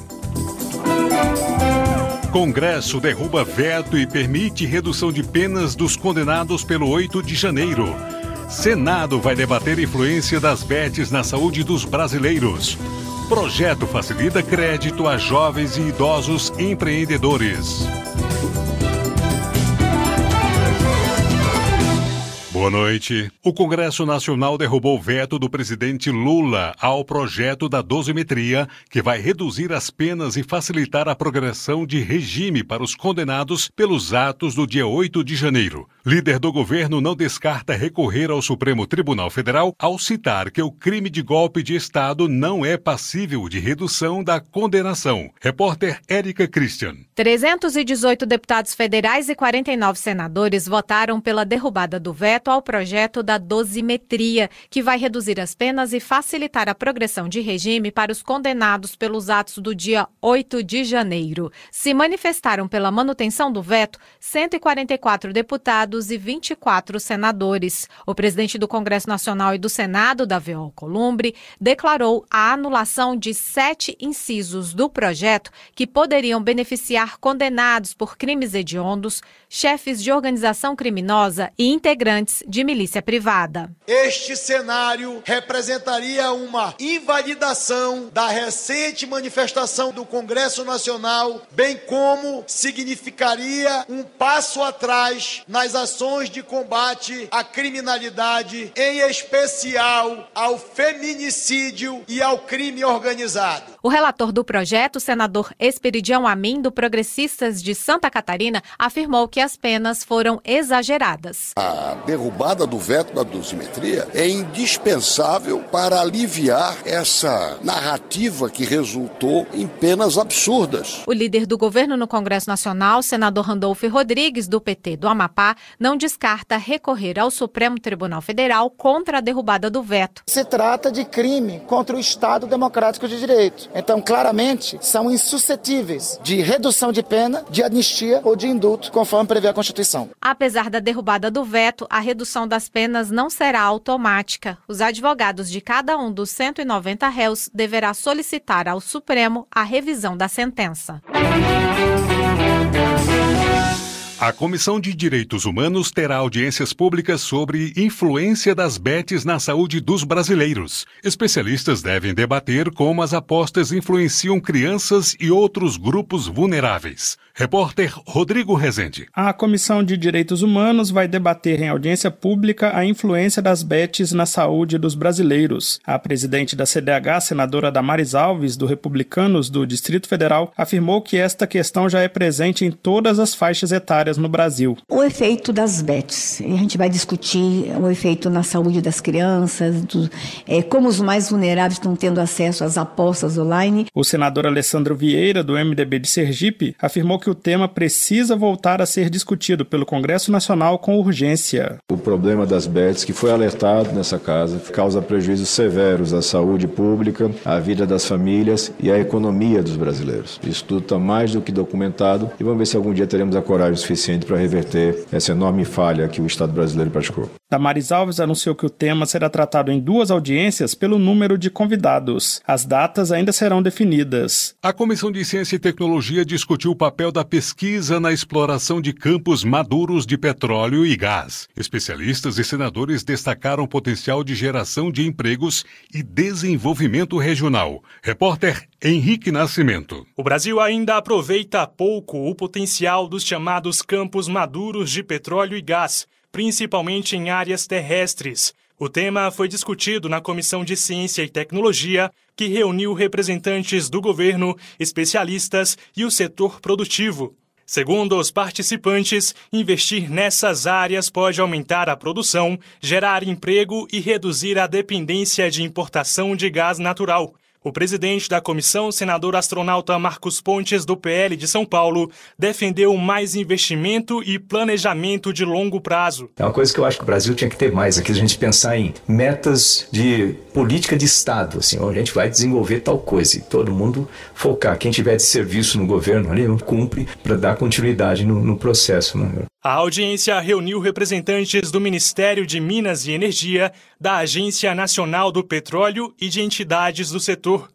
Congresso derruba veto e permite redução de penas dos condenados pelo oito de janeiro. Senado vai debater influência das bets na saúde dos brasileiros. Projeto facilita crédito a jovens e idosos empreendedores. Boa noite. O Congresso Nacional derrubou o veto do presidente Lula ao projeto da dosimetria, que vai reduzir as penas e facilitar a progressão de regime para os condenados pelos atos do dia oito de janeiro. Líder do governo não descarta recorrer ao Supremo Tribunal Federal ao citar que o crime de golpe de Estado não é passível de redução da condenação. Repórter Érica Christian. trezentos e dezoito deputados federais e quarenta e nove senadores votaram pela derrubada do veto ao projeto da dosimetria, que vai reduzir as penas e facilitar a progressão de regime para os condenados pelos atos do dia oito de janeiro. Se manifestaram pela manutenção do veto cento e quarenta e quatro deputados e vinte e quatro senadores. O presidente do Congresso Nacional e do Senado, Davi Alcolumbre, declarou a anulação de sete incisos do projeto que poderiam beneficiar condenados por crimes hediondos, chefes de organização criminosa e integrantes de milícia privada. Este cenário representaria uma invalidação da recente manifestação do Congresso Nacional, bem como significaria um passo atrás nas ações de combate à criminalidade, em especial ao feminicídio e ao crime organizado. O relator do projeto, o senador Esperidião Amin, do Progressistas de Santa Catarina, afirmou que as penas foram exageradas. A derrubada do veto da dosimetria é indispensável para aliviar essa narrativa que resultou em penas absurdas. O líder do governo no Congresso Nacional, senador Randolfo Rodrigues, do P T do Amapá, não descarta recorrer ao Supremo Tribunal Federal contra a derrubada do veto. Se trata de crime contra o Estado Democrático de Direito. Então, claramente, são insuscetíveis de redução de pena, de anistia ou de indulto, conforme prevê a Constituição. Apesar da derrubada do veto, a redução das penas não será automática. Os advogados de cada um dos cento e noventa réus deverá solicitar ao Supremo a revisão da sentença. A Comissão de Direitos Humanos terá audiências públicas sobre influência das bets na saúde dos brasileiros. Especialistas devem debater como as apostas influenciam crianças e outros grupos vulneráveis. Repórter Rodrigo Rezende. A Comissão de Direitos Humanos vai debater em audiência pública a influência das bets na saúde dos brasileiros. A presidente da C D H, senadora Damares Alves, do Republicanos do Distrito Federal, afirmou que esta questão já é presente em todas as faixas etárias no Brasil. O efeito das bets. A gente vai discutir o efeito na saúde das crianças, do, é, como os mais vulneráveis estão tendo acesso às apostas online. O senador Alessandro Vieira, do M D B de Sergipe, afirmou que o tema precisa voltar a ser discutido pelo Congresso Nacional com urgência. O problema das bets, que foi alertado nessa casa, causa prejuízos severos à saúde pública, à vida das famílias e à economia dos brasileiros. Isso tudo está mais do que documentado e vamos ver se algum dia teremos a coragem suficiente para reverter essa enorme falha que o Estado brasileiro praticou. Damares Alves anunciou que o tema será tratado em duas audiências pelo número de convidados. As datas ainda serão definidas. A Comissão de Ciência e Tecnologia discutiu o papel da pesquisa na exploração de campos maduros de petróleo e gás. Especialistas e senadores destacaram o potencial de geração de empregos e desenvolvimento regional. Repórter Henrique Nascimento. O Brasil ainda aproveita pouco o potencial dos chamados campos maduros de petróleo e gás, principalmente em áreas terrestres. O tema foi discutido na Comissão de Ciência e Tecnologia, que reuniu representantes do governo, especialistas e o setor produtivo. Segundo os participantes, investir nessas áreas pode aumentar a produção, gerar emprego e reduzir a dependência de importação de gás natural. O presidente da comissão, senador astronauta Marcos Pontes, do P L de São Paulo, defendeu mais investimento e planejamento de longo prazo. É uma coisa que eu acho que o Brasil tinha que ter mais, aqui a gente pensar em metas de política de Estado, assim, onde a gente vai desenvolver tal coisa e todo mundo focar. Quem tiver de serviço no governo ali, cumpre para dar continuidade no, no processo, né? A audiência reuniu representantes do Ministério de Minas e Energia, da Agência Nacional do Petróleo e de entidades do setor.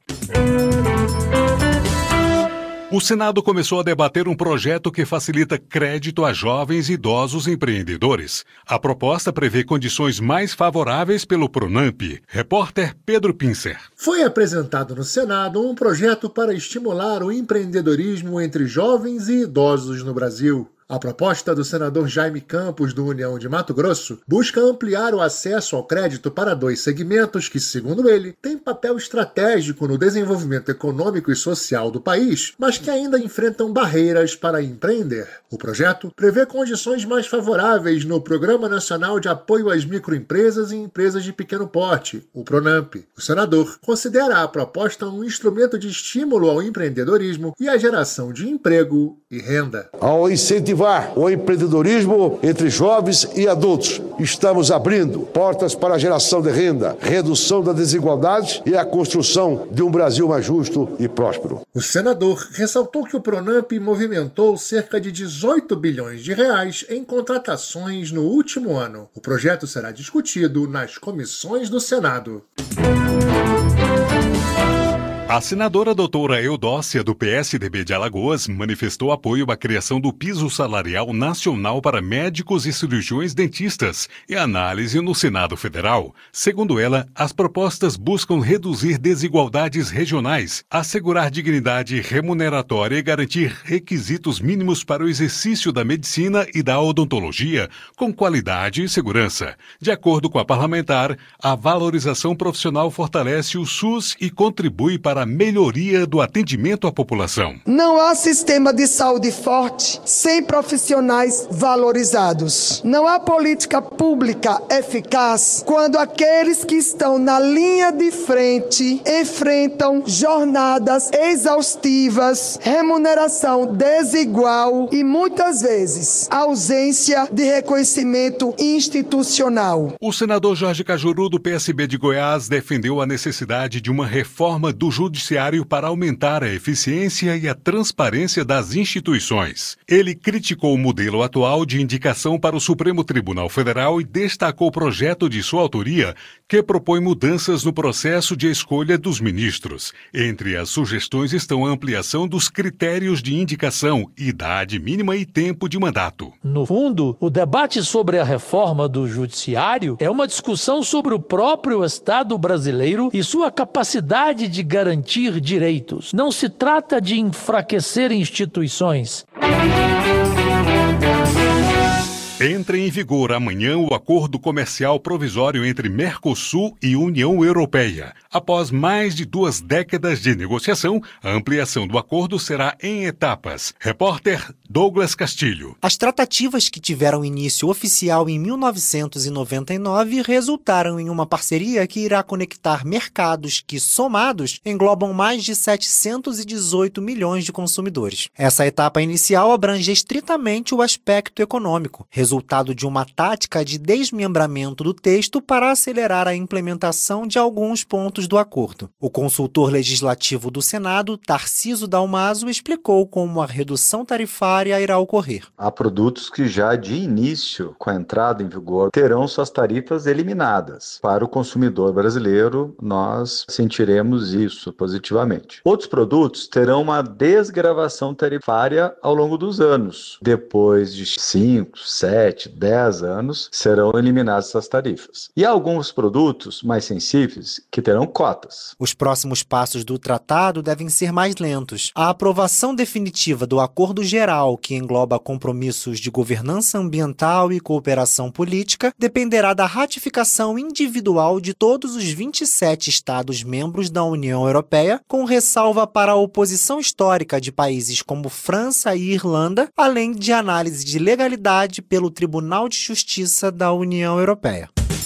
O Senado começou a debater um projeto que facilita crédito a jovens e idosos empreendedores. A proposta prevê condições mais favoráveis pelo Pronamp. Repórter Pedro Pincer. Foi apresentado no Senado um projeto para estimular o empreendedorismo entre jovens e idosos no Brasil. A proposta do senador Jaime Campos, do União de Mato Grosso, busca ampliar o acesso ao crédito para dois segmentos que, segundo ele, têm papel estratégico no desenvolvimento econômico e social do país, mas que ainda enfrentam barreiras para empreender. O projeto prevê condições mais favoráveis no Programa Nacional de Apoio às Microempresas e Empresas de Pequeno Porte, o Pronamp. O senador considera a proposta um instrumento de estímulo ao empreendedorismo e à geração de emprego e renda. Ao incentivar o empreendedorismo entre jovens e adultos, estamos abrindo portas para a geração de renda, redução da desigualdade e a construção de um Brasil mais justo e próspero. O senador ressaltou que o Pronamp movimentou cerca de dezoito bilhões de reais em contratações no último ano. O projeto será discutido nas comissões do Senado. A senadora doutora Eudócia, do P S D B de Alagoas, manifestou apoio à criação do piso salarial nacional para médicos e cirurgiões dentistas e análise no Senado Federal. Segundo ela, as propostas buscam reduzir desigualdades regionais, assegurar dignidade remuneratória e garantir requisitos mínimos para o exercício da medicina e da odontologia, com qualidade e segurança. De acordo com a parlamentar, a valorização profissional fortalece o SUS e contribui para a melhoria do atendimento à população. Não há sistema de saúde forte sem profissionais valorizados. Não há política pública eficaz quando aqueles que estão na linha de frente enfrentam jornadas exaustivas, remuneração desigual e muitas vezes ausência de reconhecimento institucional. O senador Jorge Cajuru, do P S B de Goiás, defendeu a necessidade de uma reforma do judiciário Judiciário para aumentar a eficiência e a transparência das instituições. Ele criticou o modelo atual de indicação para o Supremo Tribunal Federal e destacou o projeto de sua autoria que propõe mudanças no processo de escolha dos ministros. Entre as sugestões estão a ampliação dos critérios de indicação, idade mínima e tempo de mandato. No fundo, o debate sobre a reforma do judiciário é uma discussão sobre o próprio Estado brasileiro e sua capacidade de garantir direitos. Não se trata de enfraquecer instituições. Entra em vigor amanhã o acordo comercial provisório entre Mercosul e União Europeia. Após mais de duas décadas de negociação, a ampliação do acordo será em etapas. Repórter Douglas Castilho. As tratativas que tiveram início oficial em mil novecentos e noventa e nove resultaram em uma parceria que irá conectar mercados que, somados, englobam mais de setecentos e dezoito milhões de consumidores. Essa etapa inicial abrange estritamente o aspecto econômico, resultado de uma tática de desmembramento do texto para acelerar a implementação de alguns pontos do acordo. O consultor legislativo do Senado, Tarcísio Dalmaso, explicou como a redução tarifária irá ocorrer. Há produtos que já de início, com a entrada em vigor, terão suas tarifas eliminadas. Para o consumidor brasileiro, nós sentiremos isso positivamente. Outros produtos terão uma desgravação tarifária ao longo dos anos. Depois de cinco, sete, dez anos, serão eliminadas essas tarifas. E há alguns produtos mais sensíveis que terão cotas. Os próximos passos do tratado devem ser mais lentos. A aprovação definitiva do Acordo Geral, que engloba compromissos de governança ambiental e cooperação política, dependerá da ratificação individual de todos os vinte e sete Estados-membros da União Europeia, com ressalva para a oposição histórica de países como França e Irlanda, além de análise de legalidade pelo Tribunal de Justiça da União Europeia.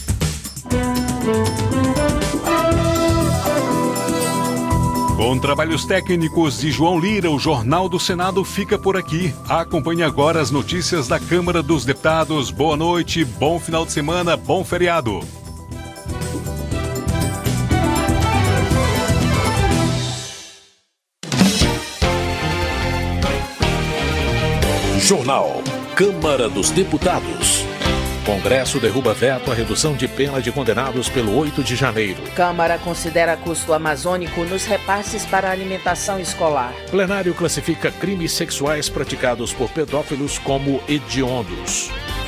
Com trabalhos técnicos de João Lira, o Jornal do Senado fica por aqui. Acompanhe agora as notícias da Câmara dos Deputados. Boa noite, bom final de semana, bom feriado. Jornal Câmara dos Deputados. Congresso derruba veto à redução de pena de condenados pelo oito de janeiro. Câmara considera custo amazônico nos repasses para a alimentação escolar. Plenário classifica crimes sexuais praticados por pedófilos como hediondos.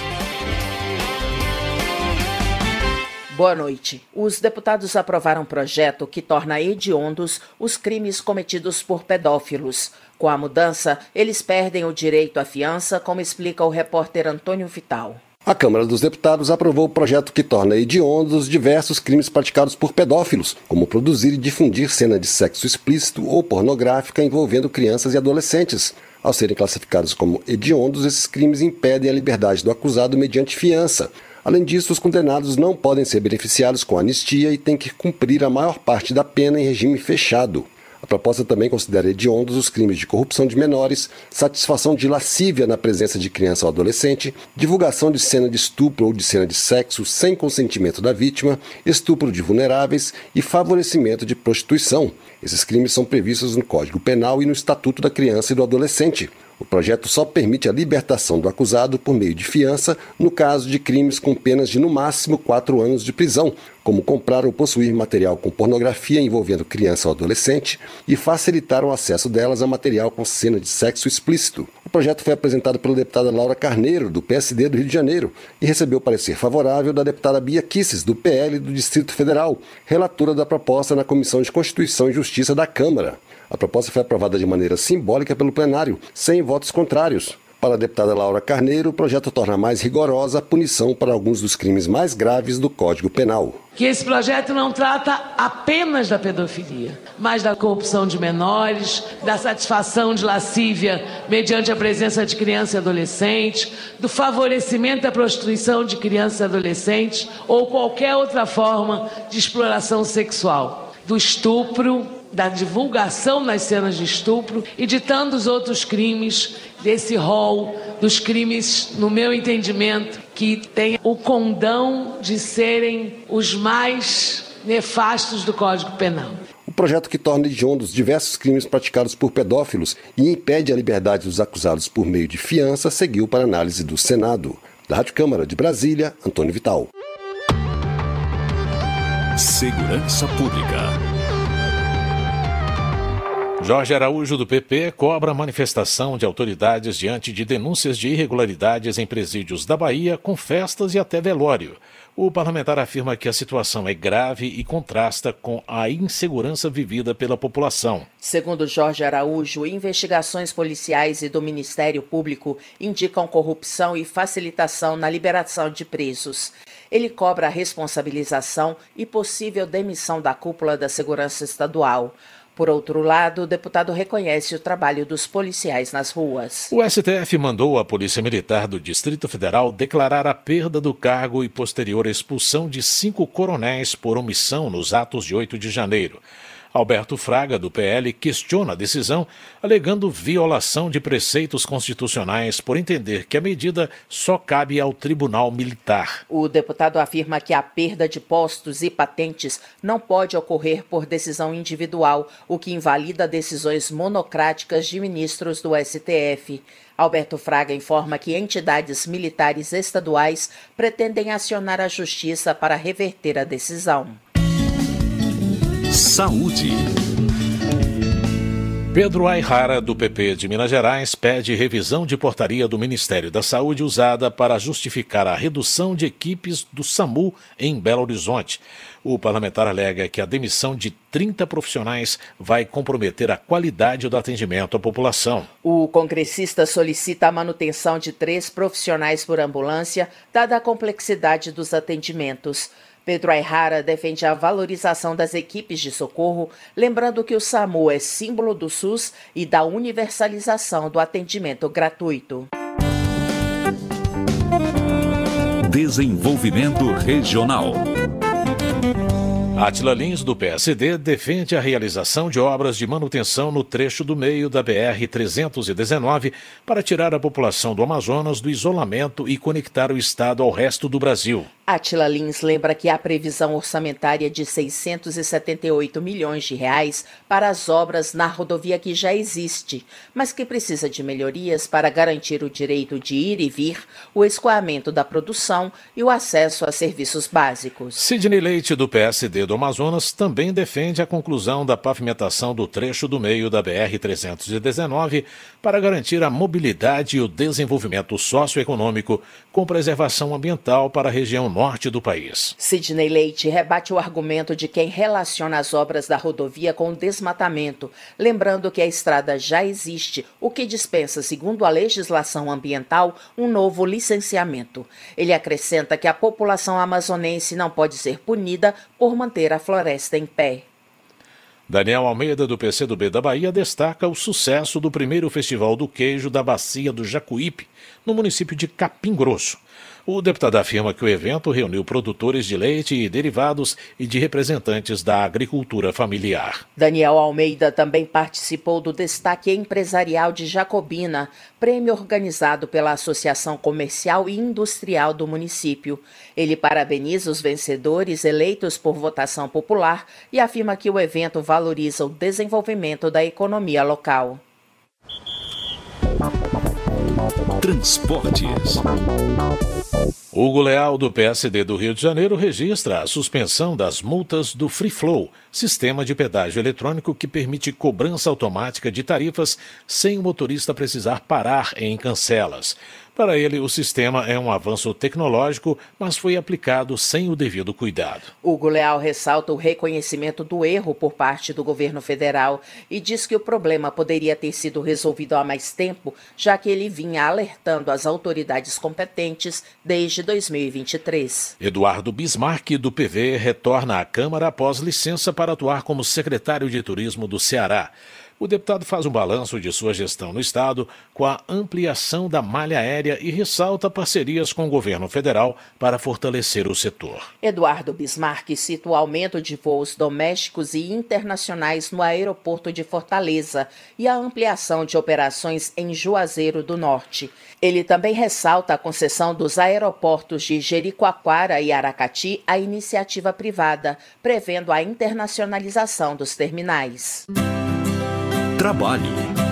Boa noite. Os deputados aprovaram um projeto que torna hediondos os crimes cometidos por pedófilos. Com a mudança, eles perdem o direito à fiança, como explica o repórter Antônio Vital. A Câmara dos Deputados aprovou o projeto que torna hediondos diversos crimes praticados por pedófilos, como produzir e difundir cena de sexo explícito ou pornográfica envolvendo crianças e adolescentes. Ao serem classificados como hediondos, esses crimes impedem a liberdade do acusado mediante fiança. Além disso, os condenados não podem ser beneficiados com anistia e têm que cumprir a maior parte da pena em regime fechado. A proposta também considera hediondos os crimes de corrupção de menores, satisfação de lascívia na presença de criança ou adolescente, divulgação de cena de estupro ou de cena de sexo sem consentimento da vítima, estupro de vulneráveis e favorecimento de prostituição. Esses crimes são previstos no Código Penal e no Estatuto da Criança e do Adolescente. O projeto só permite a libertação do acusado por meio de fiança no caso de crimes com penas de no máximo quatro anos de prisão, como comprar ou possuir material com pornografia envolvendo criança ou adolescente e facilitar o acesso delas a material com cena de sexo explícito. O projeto foi apresentado pela deputada Laura Carneiro, do P S D do Rio de Janeiro, e recebeu parecer favorável da deputada Bia Kicis, do P L do Distrito Federal, relatora da proposta na Comissão de Constituição e Justiça da Câmara. A proposta foi aprovada de maneira simbólica pelo plenário, sem votos contrários. Para a deputada Laura Carneiro, o projeto torna mais rigorosa a punição para alguns dos crimes mais graves do Código Penal. Que esse projeto não trata apenas da pedofilia, mas da corrupção de menores, da satisfação de lascívia mediante a presença de criança e adolescente, do favorecimento da prostituição de crianças e adolescentes ou qualquer outra forma de exploração sexual, do estupro, da divulgação nas cenas de estupro e de tantos outros crimes desse rol dos crimes, no meu entendimento, que tem o condão de serem os mais nefastos do Código Penal. O projeto que torna hediondos diversos crimes praticados por pedófilos e impede a liberdade dos acusados por meio de fiança seguiu para análise do Senado. Da Rádio Câmara de Brasília, Antônio Vital. Segurança Pública. Jorge Araújo, do P P, cobra manifestação de autoridades diante de denúncias de irregularidades em presídios da Bahia, com festas e até velório. O parlamentar afirma que a situação é grave e contrasta com a insegurança vivida pela população. Segundo Jorge Araújo, investigações policiais e do Ministério Público indicam corrupção e facilitação na liberação de presos. Ele cobra a responsabilização e possível demissão da cúpula da segurança estadual. Por outro lado, o deputado reconhece o trabalho dos policiais nas ruas. O S T F mandou a Polícia Militar do Distrito Federal declarar a perda do cargo e posterior expulsão de cinco coronéis por omissão nos atos de oito de janeiro. Alberto Fraga, do P L, questiona a decisão, alegando violação de preceitos constitucionais por entender que a medida só cabe ao Tribunal Militar. O deputado afirma que a perda de postos e patentes não pode ocorrer por decisão individual, o que invalida decisões monocráticas de ministros do S T F. Alberto Fraga informa que entidades militares estaduais pretendem acionar a justiça para reverter a decisão. Saúde. Pedro Aihara, do P P de Minas Gerais, pede revisão de portaria do Ministério da Saúde usada para justificar a redução de equipes do SAMU em Belo Horizonte. O parlamentar alega que a demissão de trinta profissionais vai comprometer a qualidade do atendimento à população. O congressista solicita a manutenção de três profissionais por ambulância, dada a complexidade dos atendimentos. Pedro Aihara defende a valorização das equipes de socorro, lembrando que o SAMU é símbolo do SUS e da universalização do atendimento gratuito. Desenvolvimento Regional. Átila Lins, do P S D, defende a realização de obras de manutenção no trecho do meio da B R trezentos e dezenove para tirar a população do Amazonas do isolamento e conectar o estado ao resto do Brasil. Átila Lins lembra que há previsão orçamentária de seiscentos e setenta e oito milhões de reais para as obras na rodovia que já existe, mas que precisa de melhorias para garantir o direito de ir e vir, o escoamento da produção e o acesso a serviços básicos. Sidney Leite, do P S D do Amazonas, também defende a conclusão da pavimentação do trecho do meio da B R trezentos e dezenove para garantir a mobilidade e o desenvolvimento socioeconômico com preservação ambiental para a região norte do país. Sidney Leite rebate o argumento de quem relaciona as obras da rodovia com o desmatamento, lembrando que a estrada já existe, o que dispensa, segundo a legislação ambiental, um novo licenciamento. Ele acrescenta que a população amazonense não pode ser punida por manter a floresta em pé. Daniel Almeida, do P C do B da Bahia, destaca o sucesso do primeiro Festival do Queijo da Bacia do Jacuípe, no município de Capim Grosso. O deputado afirma que o evento reuniu produtores de leite e derivados e de representantes da agricultura familiar. Daniel Almeida também participou do Destaque Empresarial de Jacobina, prêmio organizado pela Associação Comercial e Industrial do município. Ele parabeniza os vencedores eleitos por votação popular e afirma que o evento valoriza o desenvolvimento da economia local. Transportes. Hugo Leal, do P S D do Rio de Janeiro, registra a suspensão das multas do Free Flow, sistema de pedágio eletrônico que permite cobrança automática de tarifas sem o motorista precisar parar em cancelas. Para ele, o sistema é um avanço tecnológico, mas foi aplicado sem o devido cuidado. Hugo Leal ressalta o reconhecimento do erro por parte do governo federal e diz que o problema poderia ter sido resolvido há mais tempo, já que ele vinha alertando as autoridades competentes desde dois mil e vinte e três. Eduardo Bismarck, do P V, retorna à Câmara após licença para atuar como secretário de Turismo do Ceará. O deputado faz um balanço de sua gestão no Estado com a ampliação da malha aérea e ressalta parcerias com o governo federal para fortalecer o setor. Eduardo Bismarck cita o aumento de voos domésticos e internacionais no aeroporto de Fortaleza e a ampliação de operações em Juazeiro do Norte. Ele também ressalta a concessão dos aeroportos de Jericoacoara e Aracati à iniciativa privada, prevendo a internacionalização dos terminais. Trabalho.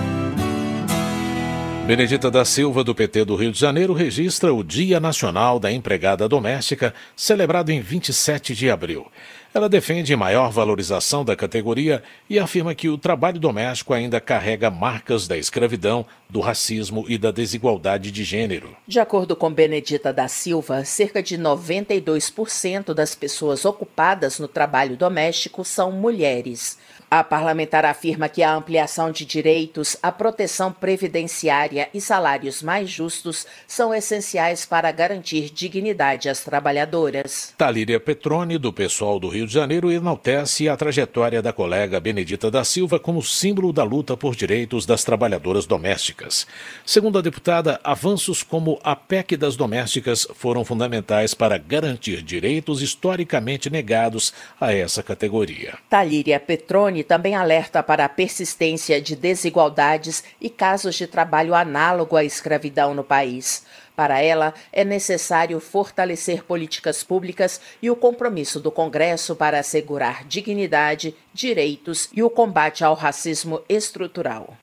Benedita da Silva, do P T do Rio de Janeiro, registra o Dia Nacional da Empregada Doméstica, celebrado em vinte e sete de abril. Ela defende maior valorização da categoria e afirma que o trabalho doméstico ainda carrega marcas da escravidão, do racismo e da desigualdade de gênero. De acordo com Benedita da Silva, cerca de noventa e dois por cento das pessoas ocupadas no trabalho doméstico são mulheres. A parlamentar afirma que a ampliação de direitos, a proteção previdenciária e salários mais justos são essenciais para garantir dignidade às trabalhadoras. Talíria Petroni, do Pessoal do Rio de Janeiro, enaltece a trajetória da colega Benedita da Silva como símbolo da luta por direitos das trabalhadoras domésticas. Segundo a deputada, avanços como a P E C das domésticas foram fundamentais para garantir direitos historicamente negados a essa categoria. Talíria Petroni também alerta para a persistência de desigualdades e casos de trabalho análogo à escravidão no país. Para ela, é necessário fortalecer políticas públicas e o compromisso do Congresso para assegurar dignidade, direitos e o combate ao racismo estrutural.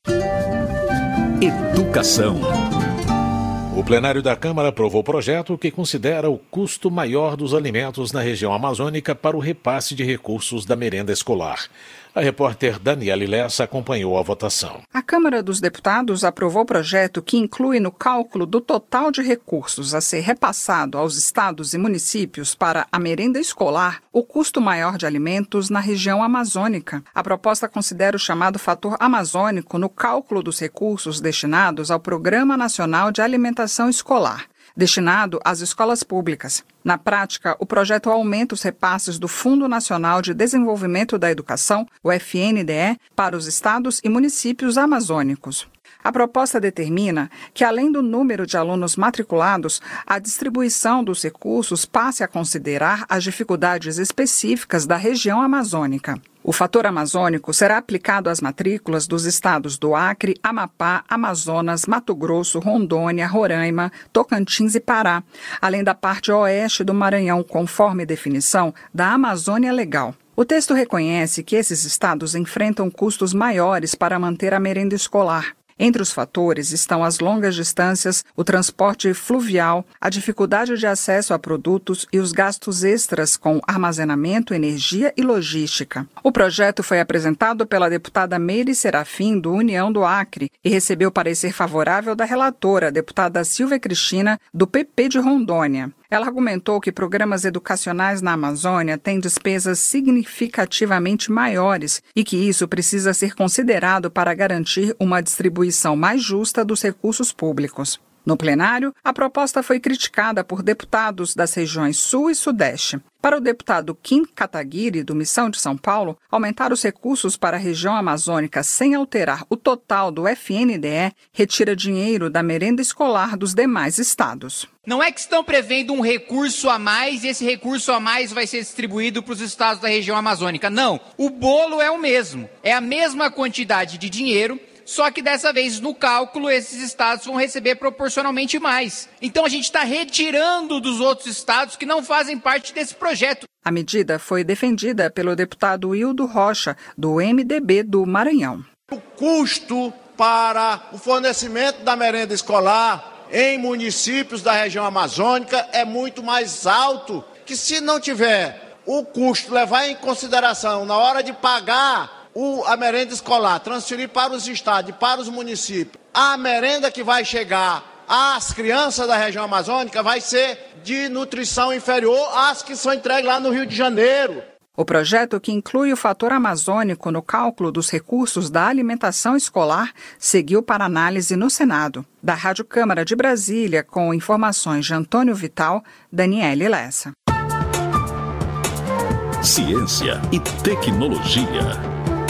Educação. O plenário da Câmara aprovou o projeto que considera o custo maior dos alimentos na região amazônica para o repasse de recursos da merenda escolar. A repórter Daniele Lessa acompanhou a votação. A Câmara dos Deputados aprovou o projeto que inclui no cálculo do total de recursos a ser repassado aos estados e municípios para a merenda escolar o custo maior de alimentos na região amazônica. A proposta considera o chamado fator amazônico no cálculo dos recursos destinados ao Programa Nacional de Alimentação Escolar, destinado às escolas públicas. Na prática, o projeto aumenta os repasses do Fundo Nacional de Desenvolvimento da Educação, o F N D E, para os estados e municípios amazônicos. A proposta determina que, além do número de alunos matriculados, a distribuição dos recursos passe a considerar as dificuldades específicas da região amazônica. O fator amazônico será aplicado às matrículas dos estados do Acre, Amapá, Amazonas, Mato Grosso, Rondônia, Roraima, Tocantins e Pará, além da parte oeste do Maranhão, conforme definição da Amazônia Legal. O texto reconhece que esses estados enfrentam custos maiores para manter a merenda escolar. Entre os fatores estão as longas distâncias, o transporte fluvial, a dificuldade de acesso a produtos e os gastos extras com armazenamento, energia e logística. O projeto foi apresentado pela deputada Meire Serafim, do União do Acre, e recebeu parecer favorável da relatora, a deputada Silvia Cristina, do P P de Rondônia. Ela argumentou que programas educacionais na Amazônia têm despesas significativamente maiores e que isso precisa ser considerado para garantir uma distribuição mais justa dos recursos públicos. No plenário, a proposta foi criticada por deputados das regiões Sul e Sudeste. Para o deputado Kim Kataguiri, do Missão de São Paulo, aumentar os recursos para a região amazônica sem alterar o total do F N D E retira dinheiro da merenda escolar dos demais estados. Não é que estão prevendo um recurso a mais e esse recurso a mais vai ser distribuído para os estados da região amazônica. Não, o bolo é o mesmo. É a mesma quantidade de dinheiro, só que dessa vez no cálculo esses estados vão receber proporcionalmente mais. Então a gente está retirando dos outros estados que não fazem parte desse projeto. A medida foi defendida pelo deputado Wildo Rocha, do M D B do Maranhão. O custo para o fornecimento da merenda escolar em municípios da região amazônica é muito mais alto que, se não tiver o custo levar em consideração na hora de pagar O, a merenda escolar, transferir para os estados e para os municípios, a merenda que vai chegar às crianças da região amazônica vai ser de nutrição inferior às que são entregues lá no Rio de Janeiro. O projeto, que inclui o fator amazônico no cálculo dos recursos da alimentação escolar, seguiu para análise no Senado. Da Rádio Câmara de Brasília, com informações de Antônio Vital, Daniele Lessa. Ciência e tecnologia.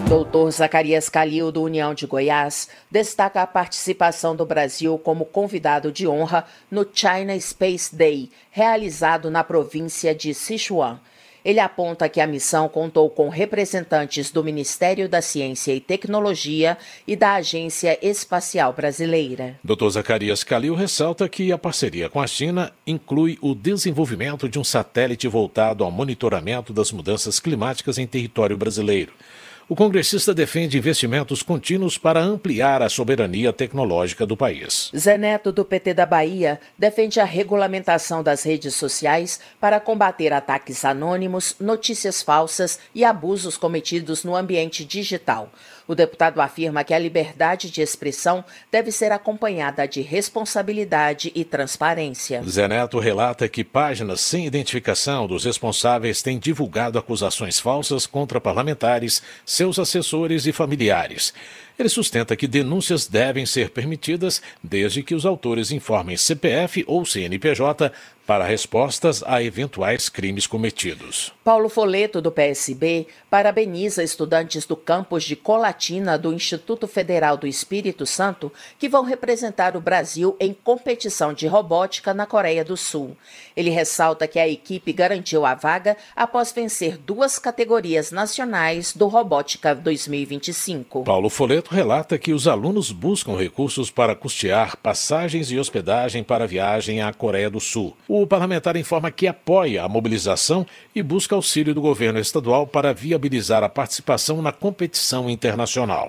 Doutor Zacarias Calil, do União de Goiás, destaca a participação do Brasil como convidado de honra no China Space Day, realizado na província de Sichuan. Ele aponta que a missão contou com representantes do Ministério da Ciência e Tecnologia e da Agência Espacial Brasileira. doutor Zacarias Calil ressalta que a parceria com a China inclui o desenvolvimento de um satélite voltado ao monitoramento das mudanças climáticas em território brasileiro. O congressista defende investimentos contínuos para ampliar a soberania tecnológica do país. Zé Neto, do P T da Bahia, defende a regulamentação das redes sociais para combater ataques anônimos, notícias falsas e abusos cometidos no ambiente digital. O deputado afirma que a liberdade de expressão deve ser acompanhada de responsabilidade e transparência. Zé Neto relata que páginas sem identificação dos responsáveis têm divulgado acusações falsas contra parlamentares, seus assessores e familiares. Ele sustenta que denúncias devem ser permitidas desde que os autores informem C P F ou C N P J para respostas a eventuais crimes cometidos. Paulo Foleto, do P S B, parabeniza estudantes do campus de Colatina do Instituto Federal do Espírito Santo que vão representar o Brasil em competição de robótica na Coreia do Sul. Ele ressalta que a equipe garantiu a vaga após vencer duas categorias nacionais do Robótica dois mil e vinte e cinco. Paulo Foleto relata que os alunos buscam recursos para custear passagens e hospedagem para a viagem à Coreia do Sul. O parlamentar informa que apoia a mobilização e busca auxílio do governo estadual para viabilizar a participação na competição internacional.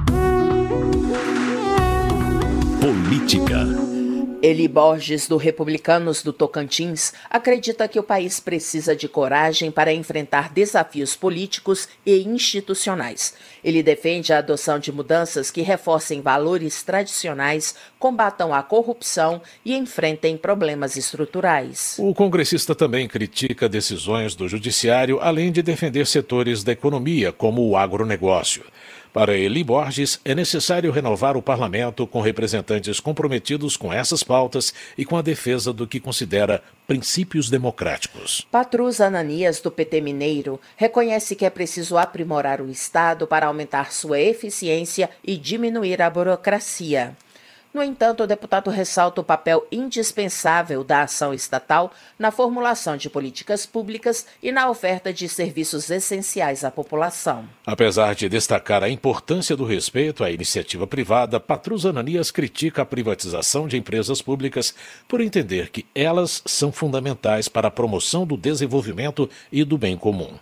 Política. Eli Borges, do Republicanos do Tocantins, acredita que o país precisa de coragem para enfrentar desafios políticos e institucionais. Ele defende a adoção de mudanças que reforcem valores tradicionais, combatam a corrupção e enfrentem problemas estruturais. O congressista também critica decisões do judiciário, além de defender setores da economia, como o agronegócio. Para Eli Borges, é necessário renovar o parlamento com representantes comprometidos com essas pautas e com a defesa do que considera princípios democráticos. Patrus Ananias, do P T Mineiro, reconhece que é preciso aprimorar o Estado para aumentar sua eficiência e diminuir a burocracia. No entanto, o deputado ressalta o papel indispensável da ação estatal na formulação de políticas públicas e na oferta de serviços essenciais à população. Apesar de destacar a importância do respeito à iniciativa privada, Patrus Ananias critica a privatização de empresas públicas por entender que elas são fundamentais para a promoção do desenvolvimento e do bem comum.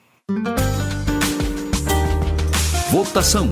Votação.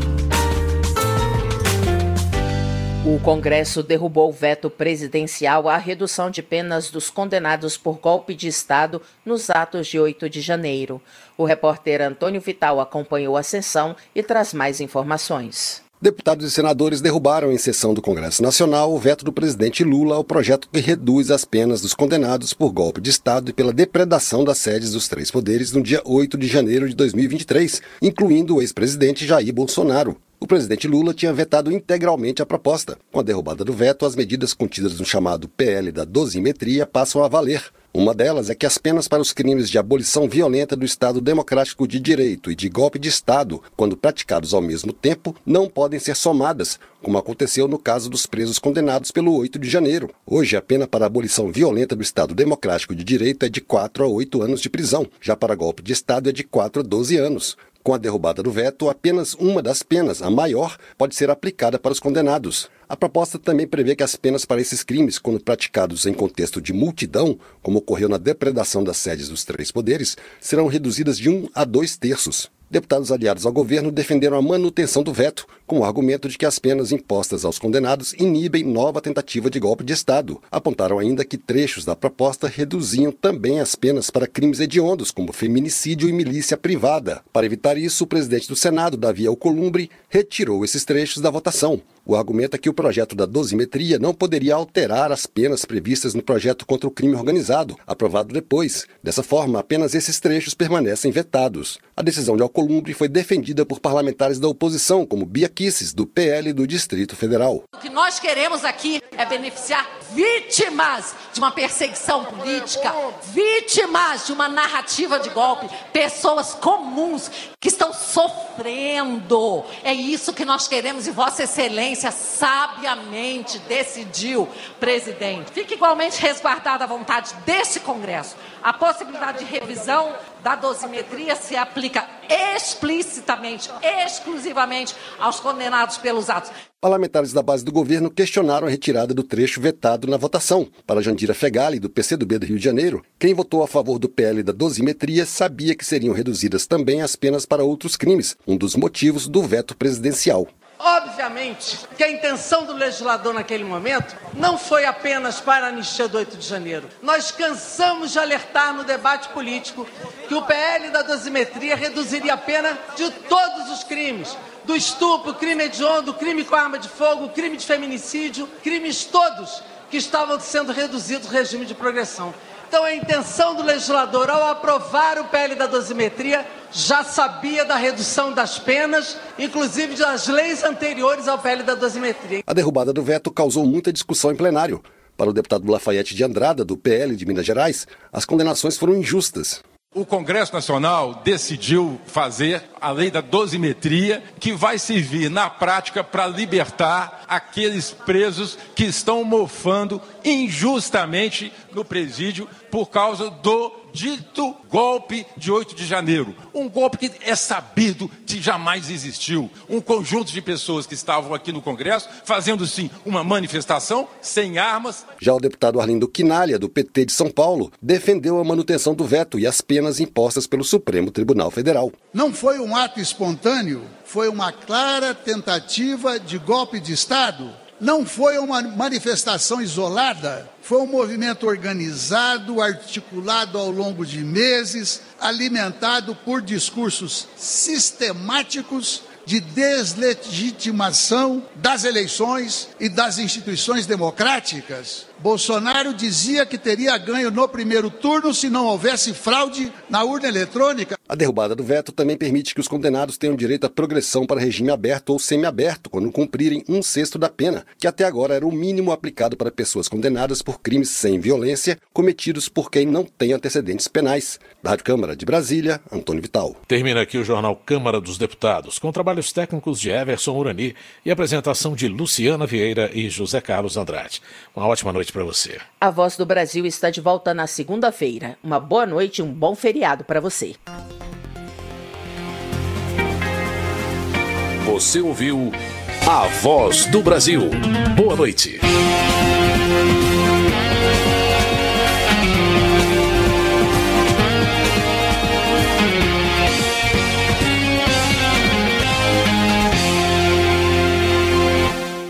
O Congresso derrubou o veto presidencial à redução de penas dos condenados por golpe de Estado nos atos de oito de janeiro. O repórter Antônio Vital acompanhou a sessão e traz mais informações. Deputados e senadores derrubaram em sessão do Congresso Nacional o veto do presidente Lula ao projeto que reduz as penas dos condenados por golpe de Estado e pela depredação das sedes dos três poderes no dia oito de janeiro de dois mil e vinte e três, incluindo o ex-presidente Jair Bolsonaro. O presidente Lula tinha vetado integralmente a proposta. Com a derrubada do veto, as medidas contidas no chamado P L da dosimetria passam a valer. Uma delas é que as penas para os crimes de abolição violenta do Estado Democrático de Direito e de golpe de Estado, quando praticados ao mesmo tempo, não podem ser somadas, como aconteceu no caso dos presos condenados pelo oito de janeiro. Hoje, a pena para a abolição violenta do Estado Democrático de Direito é de quatro a oito anos de prisão, já para golpe de Estado é de quatro a doze anos. Com a derrubada do veto, apenas uma das penas, a maior, pode ser aplicada para os condenados. A proposta também prevê que as penas para esses crimes, quando praticados em contexto de multidão, como ocorreu na depredação das sedes dos três poderes, serão reduzidas de um a dois terços. Deputados aliados ao governo defenderam a manutenção do veto, com o argumento de que as penas impostas aos condenados inibem nova tentativa de golpe de Estado. Apontaram ainda que trechos da proposta reduziam também as penas para crimes hediondos, como feminicídio e milícia privada. Para evitar isso, o presidente do Senado, Davi Alcolumbre, retirou esses trechos da votação. O argumento é que o projeto da dosimetria não poderia alterar as penas previstas no projeto contra o crime organizado, aprovado depois. Dessa forma, apenas esses trechos permanecem vetados. A decisão de Alcolumbre foi defendida por parlamentares da oposição, como Bia Kicis, do P L do Distrito Federal. O que nós queremos aqui é beneficiar vítimas de uma perseguição política, vítimas de uma narrativa de golpe, pessoas comuns que estão sofrendo. É isso que nós queremos e Vossa Excelência sabiamente decidiu, presidente. Fica igualmente resguardada a vontade deste Congresso. A possibilidade de revisão da dosimetria se aplica explicitamente, exclusivamente aos condenados pelos atos. Parlamentares da base do governo questionaram a retirada do trecho vetado na votação. Para Jandira Fegali, do P C do B do Rio de Janeiro, quem votou a favor do P L da dosimetria sabia que seriam reduzidas também as penas para outros crimes, um dos motivos do veto presidencial. Obviamente que a intenção do legislador naquele momento não foi apenas para a anistia do oito de janeiro. Nós cansamos de alertar no debate político que o P L da dosimetria reduziria a pena de todos os crimes. Do estupro, crime hediondo, crime com arma de fogo, crime de feminicídio, crimes todos que estavam sendo reduzidos no regime de progressão. Então a intenção do legislador ao aprovar o P L da dosimetria já sabia da redução das penas, inclusive das leis anteriores ao P L da dosimetria. A derrubada do veto causou muita discussão em plenário. Para o deputado Lafayette de Andrada, do P L de Minas Gerais, as condenações foram injustas. O Congresso Nacional decidiu fazer a lei da dosimetria, que vai servir na prática para libertar aqueles presos que estão mofando injustamente no presídio por causa do dito golpe de oito de janeiro. Um golpe que é sabido que jamais existiu. Um conjunto de pessoas que estavam aqui no Congresso fazendo, sim, uma manifestação sem armas. Já o deputado Arlindo Quinalha, do P T de São Paulo, defendeu a manutenção do veto e as penas impostas pelo Supremo Tribunal Federal. Não foi um ato espontâneo, foi uma clara tentativa de golpe de Estado. Não foi uma manifestação isolada, foi um movimento organizado, articulado ao longo de meses, alimentado por discursos sistemáticos de deslegitimação das eleições e das instituições democráticas. Bolsonaro dizia que teria ganho no primeiro turno se não houvesse fraude na urna eletrônica. A derrubada do veto também permite que os condenados tenham direito à progressão para regime aberto ou semiaberto quando cumprirem um sexto da pena, que até agora era o mínimo aplicado para pessoas condenadas por crimes sem violência cometidos por quem não tem antecedentes penais. Da Rádio Câmara de Brasília, Antônio Vital. Termina aqui o Jornal Câmara dos Deputados, com trabalhos técnicos de Everson Urani e apresentação de Luciana Vieira e José Carlos Andrade. Uma ótima noite para você. A Voz do Brasil está de volta na segunda-feira. Uma boa noite e um bom feriado para você. Você ouviu A Voz do Brasil. Boa noite.